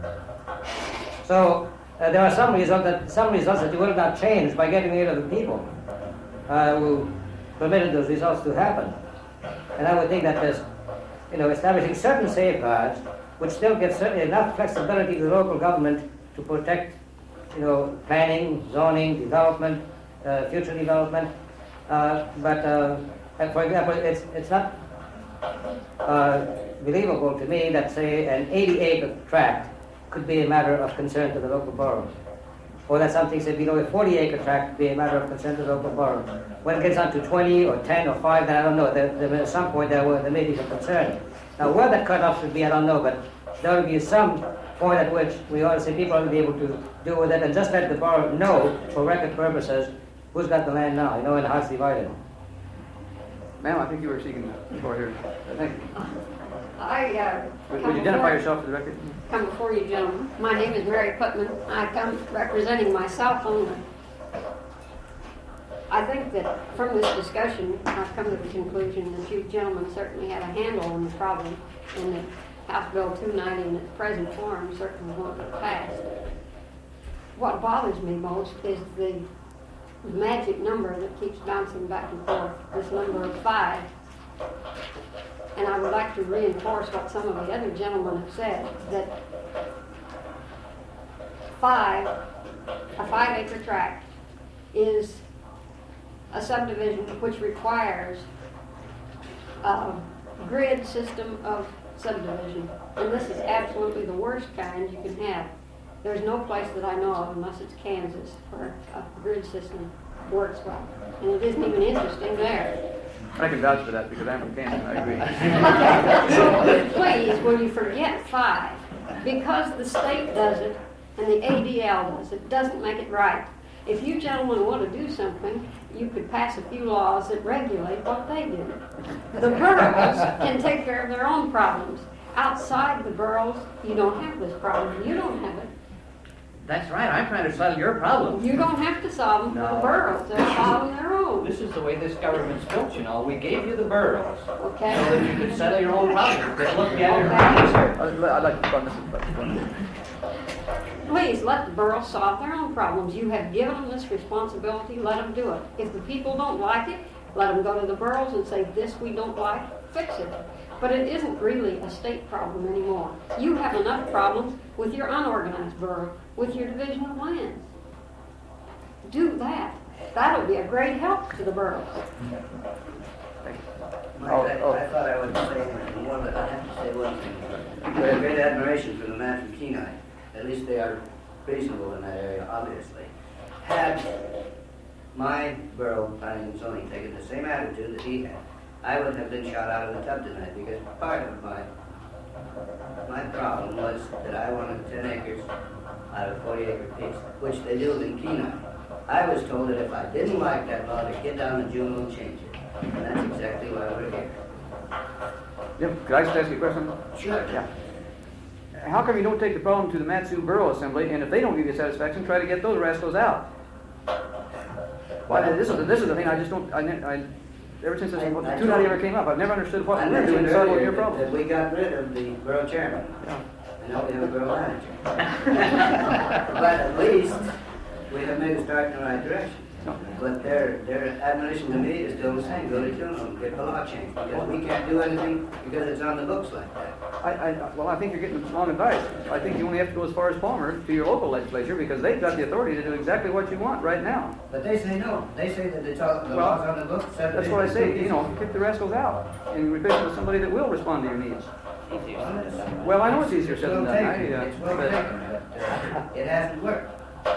So uh, there are some results that some results that you will not change by getting rid of the people uh, who permitted those results to happen. And I would think that there's, you know, establishing certain safeguards which still give certain enough flexibility to the local government to protect, you know, planning, zoning, development, uh, future development. Uh, but, uh, for example, it's it's not uh, believable to me that, say, an eighty acre tract could be a matter of concern to the local borough. or that something, say, below a forty acre tract be a matter of concern to the local borough. When it gets on to twenty or ten or five, then I don't know. There, there, at some point there, were, there may be some concern. Now, where that cutoff should be, I don't know, but there will be some point at which we ought to say people ought to be able to do with it and just let the borough know, for record purposes, who's got the land now, you know, and how it's divided.
Ma'am, I think you were seeking the floor here. Thank you.
I, uh,
Would,
come
would you identify
before-
yourself for the record?
Come before you, gentlemen. My name is Mary Putman. I come representing myself only. I think that from this discussion, I've come to the conclusion that you gentlemen certainly have a handle on the problem, and that House Bill two ninety in its present form certainly won't get passed. What bothers me most is the magic number that keeps bouncing back and forth, this number of five. And I would like to reinforce what some of the other gentlemen have said, that five, a five acre tract is a subdivision which requires a grid system of subdivision. And this is absolutely the worst kind you can have. There's no place that I know of, unless it's Kansas, where a grid system works well. And it isn't even interesting there.
I can vouch for that because I'm from Kansas and I agree.
So please, when you forget five, because the state does it and the A D L does it, doesn't make it right. If you gentlemen want to do something, you could pass a few laws that regulate what they do. The boroughs can take care of their own problems. Outside the boroughs, you don't have this problem. You don't have it.
That's right, I'm trying to solve your problem.
You don't have to solve them for the
No.
boroughs. They're solving their own.
This is the way this government's built, you know. We gave you the boroughs
Okay.
so that you could settle your own problems. But look at your problems here.
I'd I'd like to run this.
Please let the boroughs solve their own problems. You have given them this responsibility, let them do it. If the people don't like it, let them go to the boroughs and say, this we don't like, fix it. But it isn't really a state problem anymore. You have enough problems with your unorganized borough, with your division of lands. Do that. That'll be a great help to the boroughs.
Mike, I,
Oh, oh.
I thought I would say one, but I have to say one thing. I have great admiration for the man from Kenai. At least they are reasonable in that area, obviously. Had my borough planning and zoning taken the same attitude that he had, I would have been shot out of the tub tonight, because part of my my problem was that I wanted ten acres out of forty acre piece, which they do in Kenai. I was told that if I didn't like that law, to get down to June and change it. And that's exactly why we're here.
Jim, could I just ask you a question?
Sure.
Yeah. How come you don't take the problem to the Matsu Borough Assembly, and if they don't give you satisfaction, try to get those rascals out? Well, this is the, this is the thing I just don't. I, I ever since this two ninety ever came up, I've never understood what
I
we were doing
mentioned
to solve
earlier
your
that-
problem.
that we got rid of the borough chairman.
Yeah.
And now we have a borough manager. But at least we have made a start in the right direction. But their their admonition to me is still the same. Go to Juneau, get the law changed, because we can't do anything because it's on the books like that.
I, I, well, I think you're getting wrong advice. I think you only have to go as far as Palmer to your local legislature, because they've got the authority to do exactly what you want right now.
But they say no. They say that it's all, the
Well,
law's on the books.
That's what I say. You know, kick the rascals out and replace them with somebody that will respond to your needs. Well, I know it's easier said than done. I, uh,
It's well
but-
taken, but uh, it hasn't worked.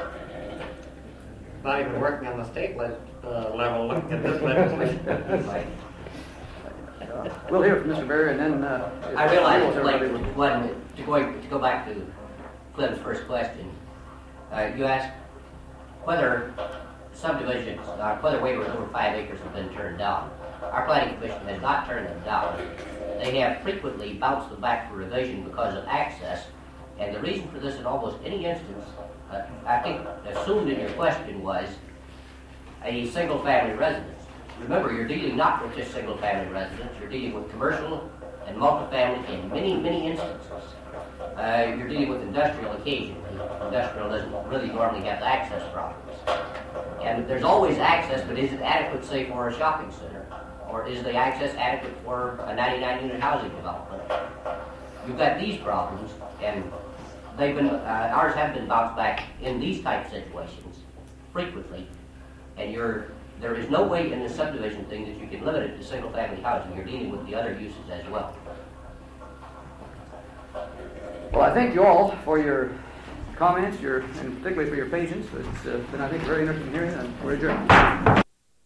Not even working on the state le- uh, level, look at this legislation.
We'll hear from Mister Berry, and then uh, if-
I realize it's
everybody
late,
will-
when, to go, to go back to Clem's first question, uh, you asked whether subdivisions, uh, whether waivers over five acres have been turned down. Our planning commission has not turned them down. They have frequently bounced them back for revision because of access, and the reason for this in almost any instance, uh, I think assumed in your question was a single-family residence. Remember, you're dealing not with just single-family residents, you're dealing with commercial and multifamily in many, many instances. Uh, you're dealing with industrial occasionally. Industrial doesn't really normally have access problems. And there's always access, but is it adequate, say, for a shopping center? Or is the access adequate for a ninety-nine unit housing development? You've got these problems, and they've been, uh, ours have been bounced back in these type situations frequently, and you're there is no way in the subdivision thing that you can limit it to single-family housing. You're dealing with the other uses as well.
Well, I thank you all for your comments, your, and particularly for your patience. It's uh, been, I think, a very interesting hearing, and we're adjourned.